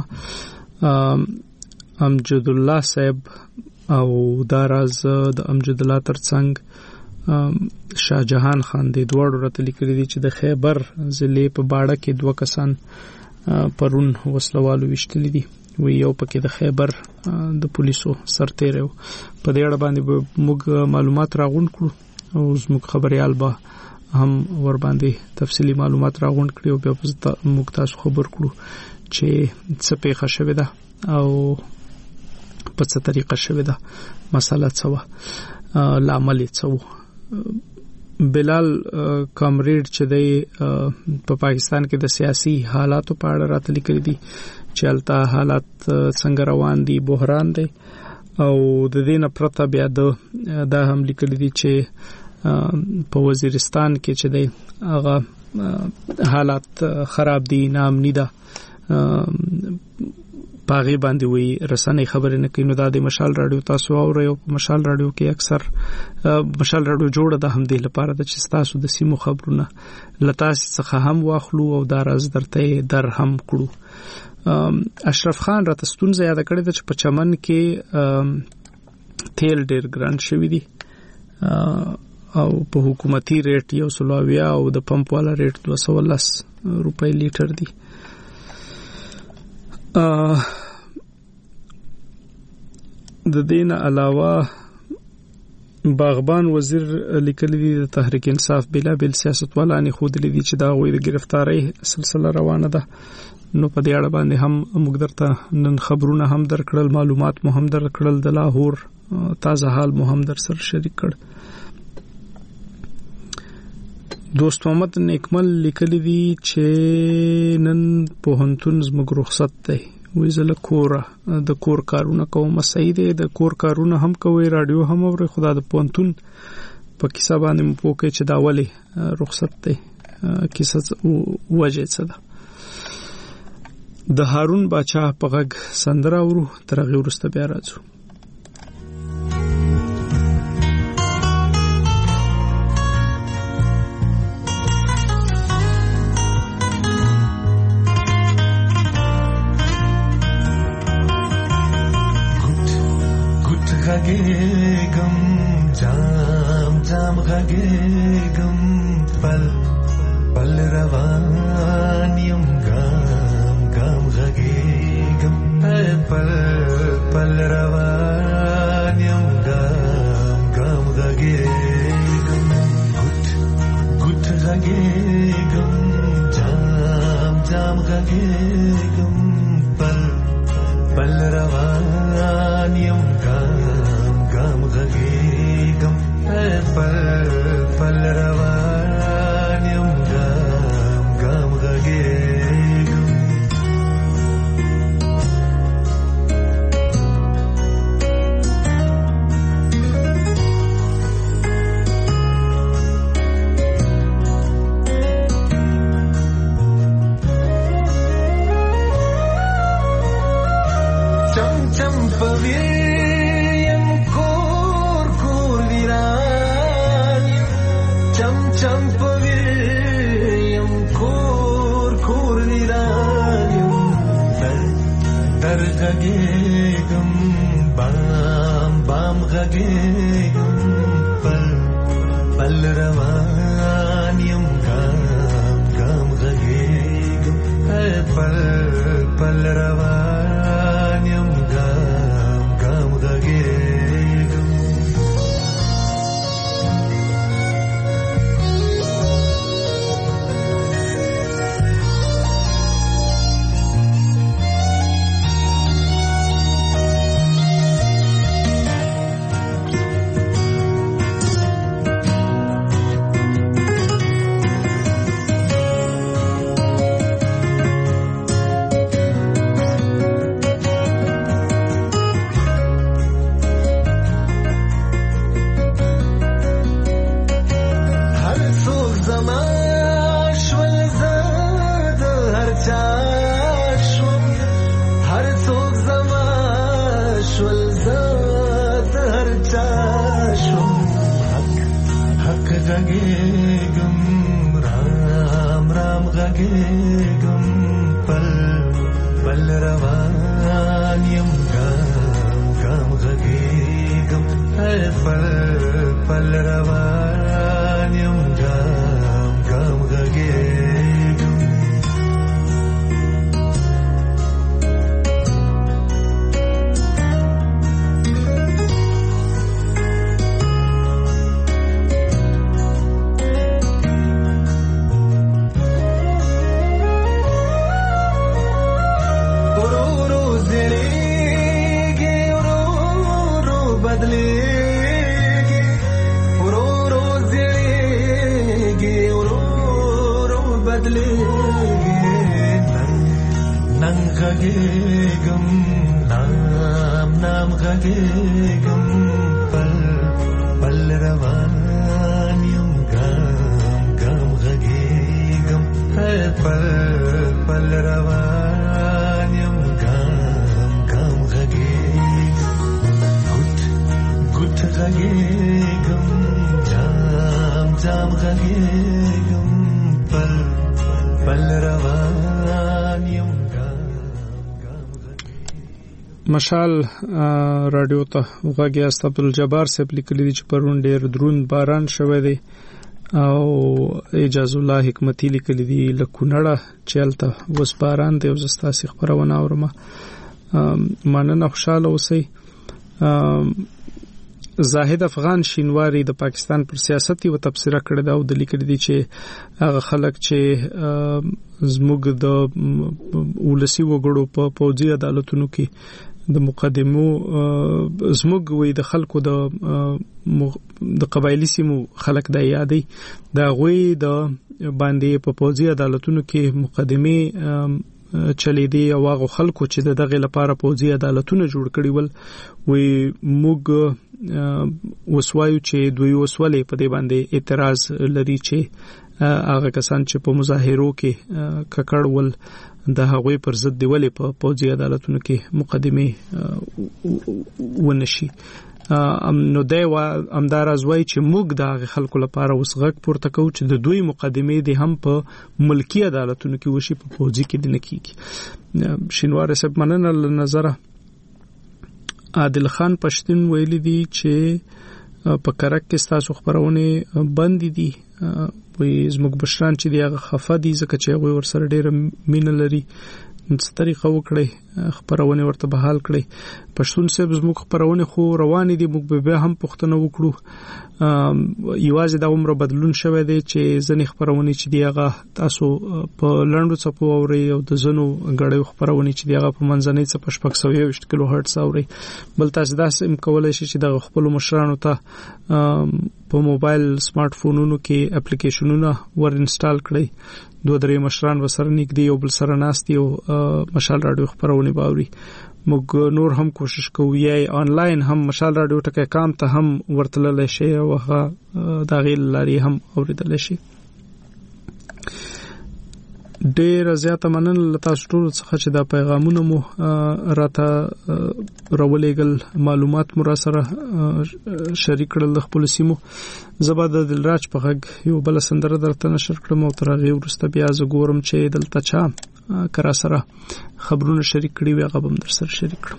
امجد الله صاحب او داراز د امجد الله ترڅنګ شاهجهان خان د دوړو راته لیکلي دي چې د خیبر ضلع په باړه کې دوه کسان پرون وسلوالو وشتلي دي. وی یو پکې د خیبر د پولیسو سرتیرو. په دې اړه باندې موږ معلومات راغونډ کړو او زموږ خبريال به هم ور باندې تفصیلی معلومات راغونډ کړي او بیا موږ تاسو خبر کړو چې څه پیښه شوې ده او په څه طریقه شوې ده، مسله څه و، لامل څه و. بلال کامریډ چې د په پاکستان کې د سیاسي حالاتو په اړه راته لیکلي دي چې الته حالات څنګه روان دي، بحران دی. او د دې نه پرته بیا د دا هم لیکلي دي چې په وزیرستان کې چې دی هغه حالات خراب دي، ناامني ده. پاغي باندې وی رسنۍ خبرې نه کوي. نو دا د مشال رادیو تاسو اورئ. په مشال رادیو کې اکثر مشال رادیو جوړه ده هم د لپاره د چې تاسو د سیمو خبرونه لتاسو څخه هم واخلو او دا راز درته در هم کړو. اشرف خان راته ستونزه یاد کړې ده چې په چمن کې تیل ډیر ګران شوی دی او په حکومتي ریټ یو سلویا او د پمپ والا ریټ دوه سوه لس روپۍ لیټر دی. د دین علاوه باغبان وزیر لیکلی دی د تحریک انصاف بلا بل سیاستوالانی خود لیدي چې دا غوي د گرفتاری سلسله روانه ده. نو په دې اړه باندې هم موږ درته نن خبرونه هم درکړل، معلومات مو هم درکړل، د لاهور تازه حال مو هم در سره شریک کړ. دوست محمد نیکمل لیکلی دی چې نن پوهنتون زموږ رخصت دی. وی زله کور د کور کارونه کوم، صحیح دی، د کور کارونه هم کوي، رادیو هم اوري. خدا د پوهنتون په کیسه باندې مو پوکې چې دا ولی رخصت دی، کیسه وجه څه ده. د هارون باچا په غږ سندره ورو، تر هغه وروسته بیا راځو. غږېږم جام جام غږېږم پل پل روان یم ګام ګام غږېږم پل پل روان یم ګام ګام غږېږم ګوت ګوت غږېږم جام جام غږېږم پل پل روان یم غږېږم پل پل روان یم ګام ګام غږېږم. چم چم پوي غږېږم بام بام غږېږم پل پل روان یم ګام ګام غږېږم پل پل روان یم ګام ګام غږېږم. چاشم حق حق غږېږم رام رام غږېږم پل پل روان یم ګام ګام غږېږم پل پل روان یم ګام ګام غږېږم غږېږم نام نام غږېږم پل پل روان یم ګام ګام غږېږم پل پل روان یم ګام ګام غږېږم ګوت ګوت غږېږم جام جام غږېږم پل پل روان یم. مشال رادیو ته غږی است عبدالجبار صاحب لیکلی چې پرون ډیر دروند باران شوه دی او اجازه الله حکمتي لیکلی دی لکونړه چلته وس باران دی او زستاسي خبرونه اورم ماننه خوشاله اوسئ. زاهد افغان شینواری د پاکستان پر سیاست یو تبصره کړې ده او د لیکلي دي چې هغه خلک چې زموږ د ولسی وګړو په پوځي عدالتونو کې د مقدمو زموږ وې د خلکو د د قبایلی سیمو خلک د یادې د غوي د باندې په پوځي عدالتونو کې مقدمه چلی دی او هغه خلکو چې دغه لپاره پوځي عدالتونه جوړ کړي ول وی موږ وسوایو چې دوی وسولې په دې باندې اعتراض لري چې هغه کسان چې په مظاهرو کې ککړ ول د هغوی پر ضد دی ولې په پوځي عدالتونو کې مقدمه ونشي. ام نو دی و امدار ازوي چې موږ د خلکو لپاره وسغک پورته کوو چې د دوی مقدمه دي هم په ملکی عدالتونو کې وشي په پوځي کې نه کیږي. شینوار صاحب مننه نظر عادل خان پښتون ویلي دي چې په کرک کې تاسو خبرونه بند دي وي زموږ بشران چې دی هغه خفه دي ځکه چې هغه ورسره ډېر مين لري څه طریقه وکړي خبرونه ورته بحال کړي. پښتون صاحب زموږ خبرونه خو روان دي موږ به هم پښتنه وکړو یوازې د عمر بدلون شوه دی چې ځنې خبرونه چې دی هغه تاسو په لندو څپو اوري او د زنو غړې خبرونه چې دی هغه په منځنۍ څه پښپک سو یو کیلو هرتز اوري بل تاسو داسې کولای شئ چې د خپل مشرانو ته په موبایل سمارټ فونونو کې اپلیکیشنونه ور انسټال کړئ. دوه درې مشران وسره نږدې او بل سره ناستي او مشال رادیو خبرونه باوري. موږ نور هم کوشش کوو یا آنلاین هم مشال رادیو ټکه کام ته هم ورتلل شي او هغه د غیل لري هم اوریدل شي. ډیر زیاته مننه تاسو ټول څخه چې دا پیغامونه مو راته راولېګل معلومات مو را سره شریک کړل د خپل سیمو. زباده دلراج په غږ یو بل سندره درته نشر کړم او تر هغه وروسته بیا زه ګورم چې دلته چا کرا سره خبرونه شریک کړي وي هغه هم در سره شریک کړم.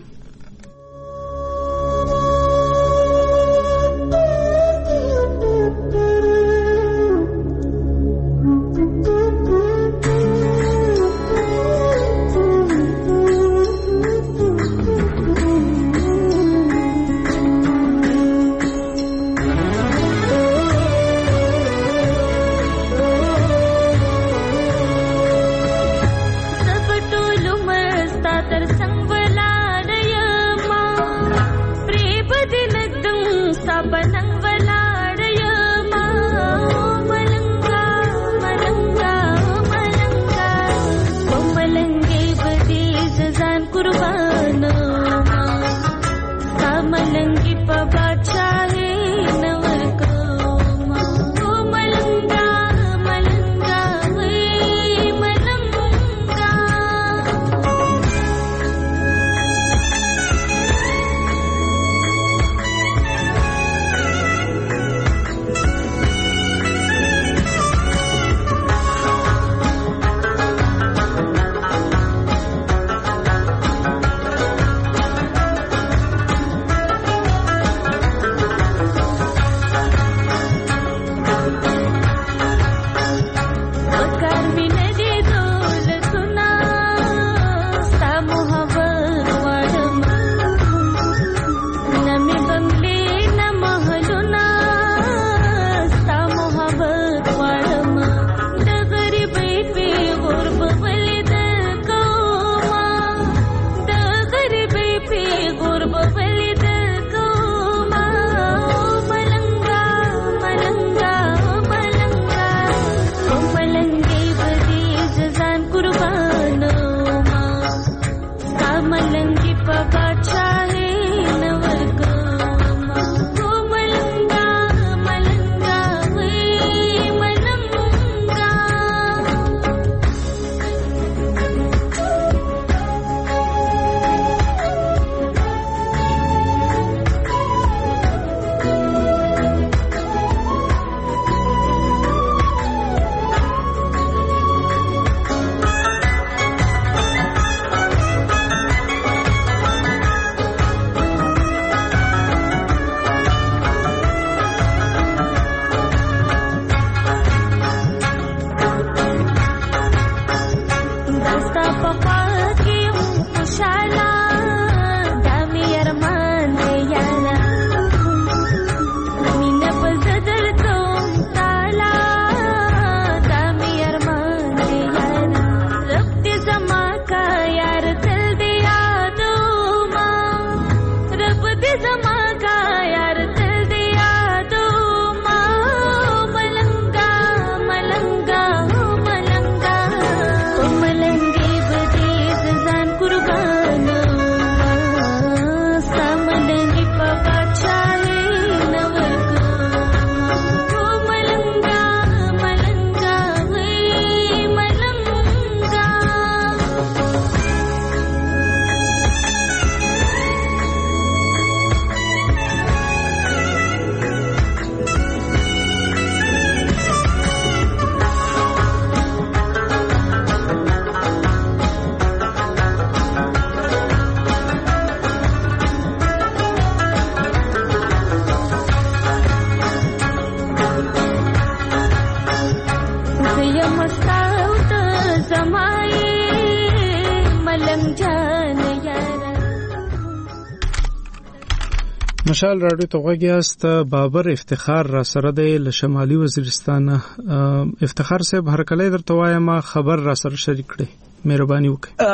مشال راډیو ته غوږیاست. بابر افتخار را سره دی له شمالي وزیرستان. افتخار صاحب هر کله درته وایم خبر را سره شریک کړئ، مهرباني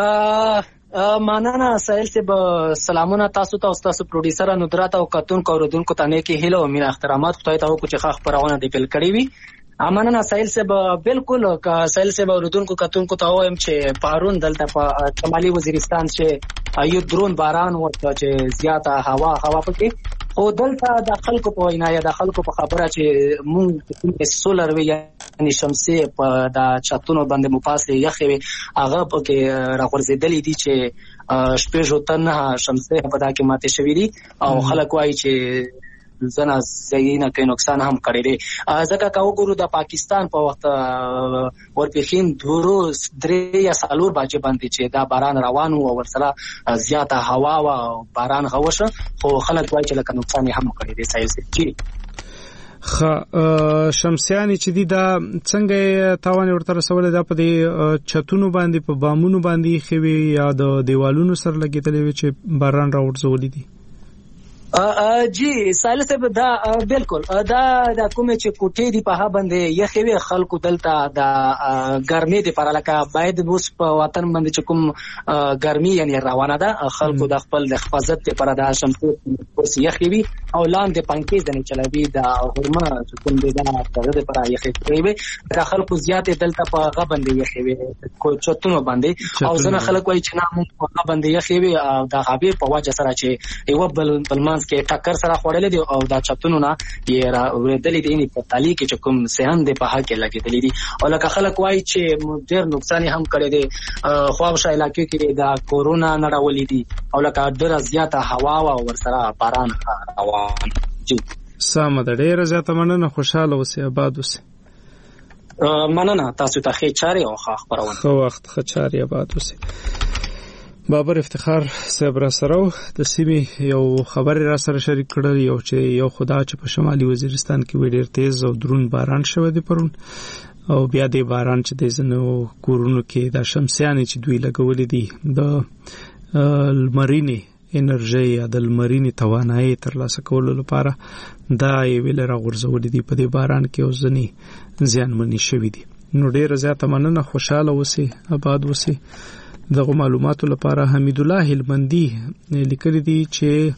وکړئ. مننه سهیل صاحب. سلامونه تاسو ته او تاسو پروډوسر ندرت او کتونکو اوریدونکو ته نیکی هیله او مینا احترامات خدای ته وکړي چې خبرونه دی پیل کړی وي. مننه سهیل صاحب. بالکل سهیل صاحب اوریدونکو کتونکو ته وایم چې پارون دلته په شمالي وزیرستان چې یو درون باران ورته چې زیاته هوا هوا پکې خو دلته د خلکو په وینا یا د خلکو په خبره چې مونږ سولر وی یعنی شمسي په د چتونو باندې مپاسه یخي هغه پکې راغورځېدلې دي چې شپږ تنه شمسي په دا کې ماته شوې دي او خلک وایي چې زنه زینه کې نقصان هم کړی دی. ځکه کا وګورو د پاکستان په وخت ورپېخین دورو درې یا څلور بجې باندې چې دا باران روان و او ورسره زیاته هوا او باران غوښه خو خلک وایي چې لکه نقصان هم کړی دی. سایل خ شمسیانی چې دی دا څنګه تاوان ورته رسول دا په دې چتونو باندې په بامونو باندې خوي یا د دیوالونو سره لګیدلې وي چې باران راوړځولې دي؟ جی سایل صاحب دا بالکل دا د کومه چې کوټې دی په ها باندې یخوي خلکو دلته د ګرمي دی پر لکه باید اوس په وطن باندې چې کوم ګرمي یعنی روانه ده خلکو د خپل د حفاظت لپاره د شمسي اوس یخوي او لاندې پنکې ځنې چلوي د هرمه چې کوم دی دا دغه لپاره یخوي د خلکو زیات دلته په غ باندې یخوي کو چتونو باندې او ځنه خلک وایي چې نه موږ په غ باندې یخوي او د غابې په وجه سره چې یو بل بل کې ټکر سره خوړلې دي او دا چتونو نه یې را ورېدلې دي په تالی کې چې کوم سهان دی په هکې لګېدلې دي او لکه خلک وایي چې ډېر نقصان هم کړی دی. خواوشا علاقې کې د کورونا نړولې دي او لکه ډېره زیاته هوا او ورسره باران روان دي. سمه ده، ډېره زیاته مننه. خوشحاله اوسئ، آباد اوسئ. مننه تاسو ته ښې چارې او ښه خپرونه. ښه وخت، ښه چارې، آباد اوسئ. بابر افتخار صاحب را سره د سیمې یو خبر را سره شریک کړل، یو چې یو خدا چې په شمالي وزیرستان کې ډېر تیز او درون باران شوی دی پرون او بیا د باران چې د زنو کورونو کې د شمسیانې چې دوی لګولې دي د لمرینې انرژي یا د لمرینې توانایي ترلاسه کولو لپاره دا یې ویل راغورځولې دي په دې باران کې او ځنې زیانمنې شوي دي. نو ډېره زیاته مننه، خوشحاله اوسئ، آباد اوسئ. دغه معلوماتو لپاره حمید الله هلمندي لیکلي دي چې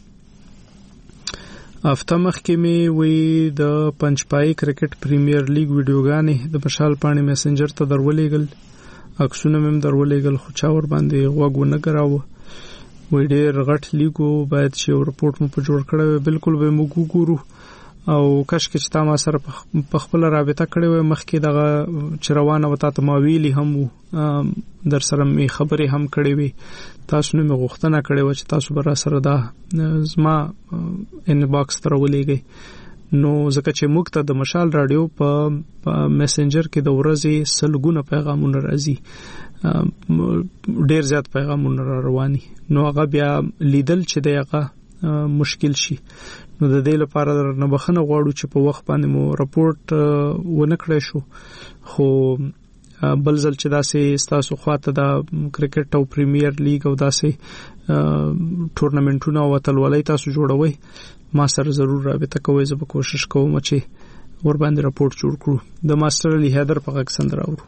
هفته مخکې مې وی د پنځپای کرکټ پریمیر لیګ ویډیوګانې د مشال پاڼې میسنجر ته درولېګل، عکسونه مې درولېګل خو چا ور باندې غوږ ونه کراوه. وی ډېر غټ لیګو باید چې رپورټ مو په جوړ کړی. بالکل به موږ وګورو او کاش کې چې تا ما سره په خپل رابطه کړې وای مخکې دغه چې روانه وتا ته ما ویلي هم در سره می خبرې هم کړې وي، تاسو نه مې غوښتنه کړې و چې تاسو به را سره دا زما ان باکس ته راولېږئ. نو ځکه چې موږ ته د مشال راډیو په میسنجر کې د ورځې سلګونه پیغامونه راځي، ډېر زیات پیغامونه را رواني، نو هغه بیا لیدل چې دی هغه مشکل شي. نو د دې لپاره نه بخنه غواړو چې په وخت باندې مو رپورټ ونه کړی شو، خو بل ځل چې داسې ستاسو خواته د کرکټ او پریمیر لیګ او داسې ټورنمنټونه او اتلولۍ تاسو جوړوئ ما سره ضرور رابطه کوئ. زه به کوشش کوم چې ور باندې رپورټ جوړ کړو. د ماستر علي حیدر په غږ سندره اورو.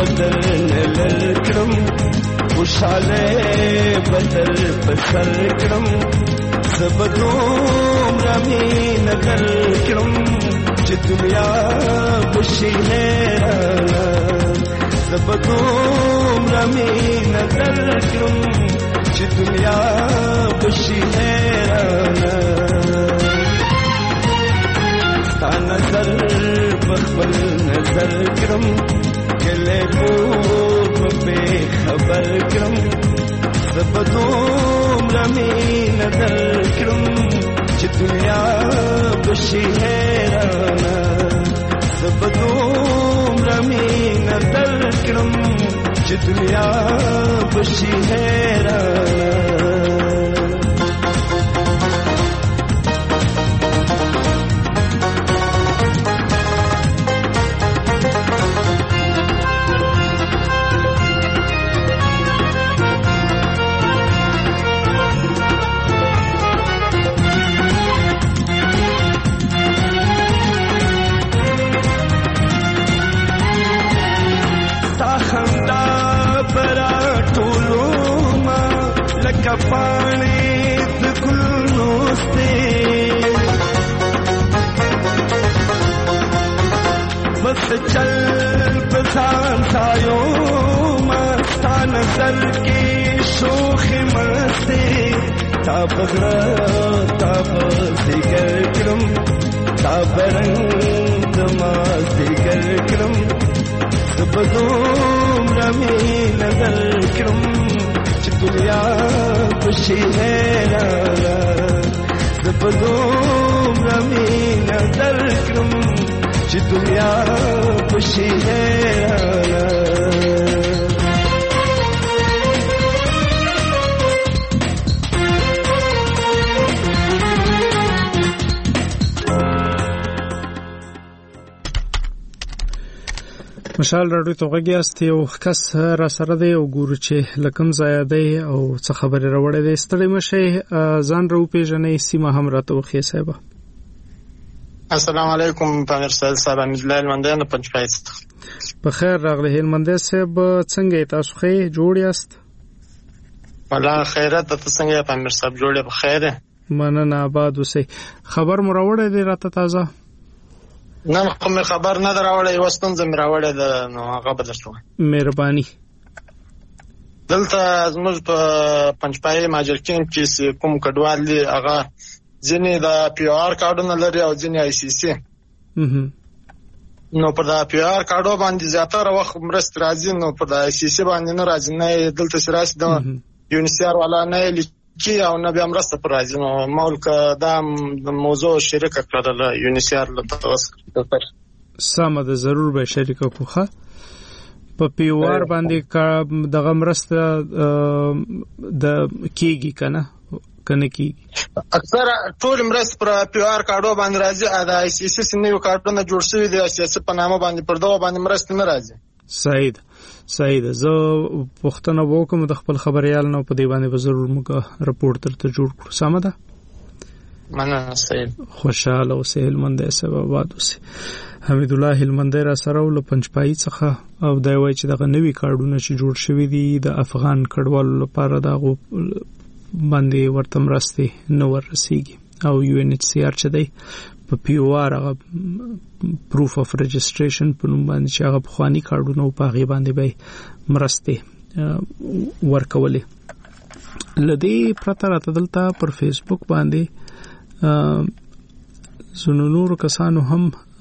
بدل نلل کړم خوشاله بدل پسر کړم زبدوم رامي نګل کړم چې دنیا خوشي هرانا زبدوم رامي نګل کړم چې دنیا خوشي هرانا تا نظر بخبل نظر کرم کله پور په خبر کرم زبدوم رامي نظر کرم چې دنیا بشي هرانا زبدوم رامي نظر کرم چې دنیا بشي هرانا पानी गुल नोस्ते बस चल बसान सायो मस्ता नजर की शोख मस्ते ताबगरा ताब दिगर क्रम ताबरंग दमाज दिगर क्रम सबदोम रमी नजर क्रम दुनिया खुशी है नाला ज़बदोम रमी नज़र करूं कि दुनिया खुशी है नाला مشال راډیو ته غږیاست یو کس را سره دی او ګورو چې لکم زیادې او څه خبره راوړې ده ستړي مشه ځان راو پیژنې سیمه هم راته وخی صاحب السلام علیکم پامیر صاحب صاحب امید هلمندیان پنځپایت په خیر راغله هلمندې صاحب څنګه تاسو خې جوړ یاست والله خیرت ته څنګه پامیر صاحب جوړه په خیره مننه آباد اوسې خبر مو راوړې ده راته تازه نن کوم خبر نه دراوړې وستون زم راوړې ده نو هغه بدلشو مهرباني دلته زموږ په پنځپای ماجرکین کې کوم کډوال دي هغه ځینې د پی آر کارډونه لري او ځینې آی سی سی نو په دا پی آر کارډو باندې زیاتره وخت مرست راځي نو په دا آی سی سی باندې نه راځي نه دلته سراسي د یونیسیار والا نه کی او نه بیا مرسته پر راځي نو مولک دا موضوع شریک کړل یونیسیار له تاسو سم ده ضرور به شریک کوخه په پیوار باندې کا دغه مرسته د کیږي کنه کنه کی اکثر ټول مرسته پر پیوار کارډو باندې راځي دا آی سی سی سنیو کارډونه جوړ شوی دی سیاست په نامه باندې پر دوه باندې مرسته نه راځي سعید سعید زه پښتنه وکم د خپل خبريال نو په دی باندې به ضرور موږ رپورټ ترته جوړ کړو سم ده مننه سعید خوشاله او سهیل مند سبب وادوسه حمید الله هلمندی را سره ول پنځپای څخه او دا وایي چې دغه نوی کارډونه چې جوړ شوی دي د افغان کډوالو لپاره دغه باندې ورته مرستي نو ورسیږي او یو ان ایچ سی آر چې دی په پی او آر هغه پروف اف رجسټریشن په نوم باندې چې هغه بخوانی کارډونه په هغه باندې به مرستي ورکولې لدی پرته راته دلته پر فیسبوک باندې زنو نور کسانو هم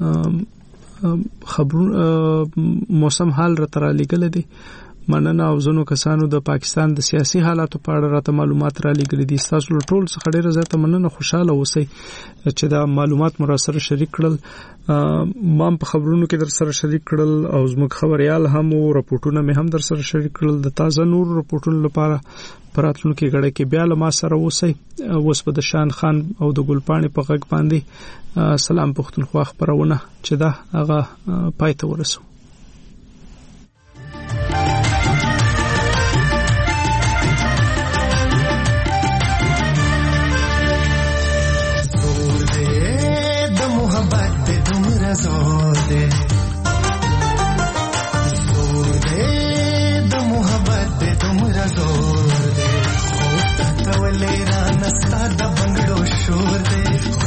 خبر موسم حال را تر لګل دي مننه او زنو کسانو د پاکستان د سیاسي حالاتو په اړه راته معلومات را لګل دي تاسو ټول څخه ډیره زیاته مننه خوشاله اوسئ چې دا معلومات مر سره شریک کړل ما په خبرونو کې در سره شریک کړل او زموږ خبريال هم او رپورټونه مې هم در سره شریک کړل د تازه نور رپورټونو لپاره پراتلونکو کې غړي کې بیا له ما سره اوسئ اوس په د شان خان او د ګلپاڼې په غږ باندې سلام پښتونخوا خبرونه چې دا هغه پای ته ورسو زور دے یو شور دی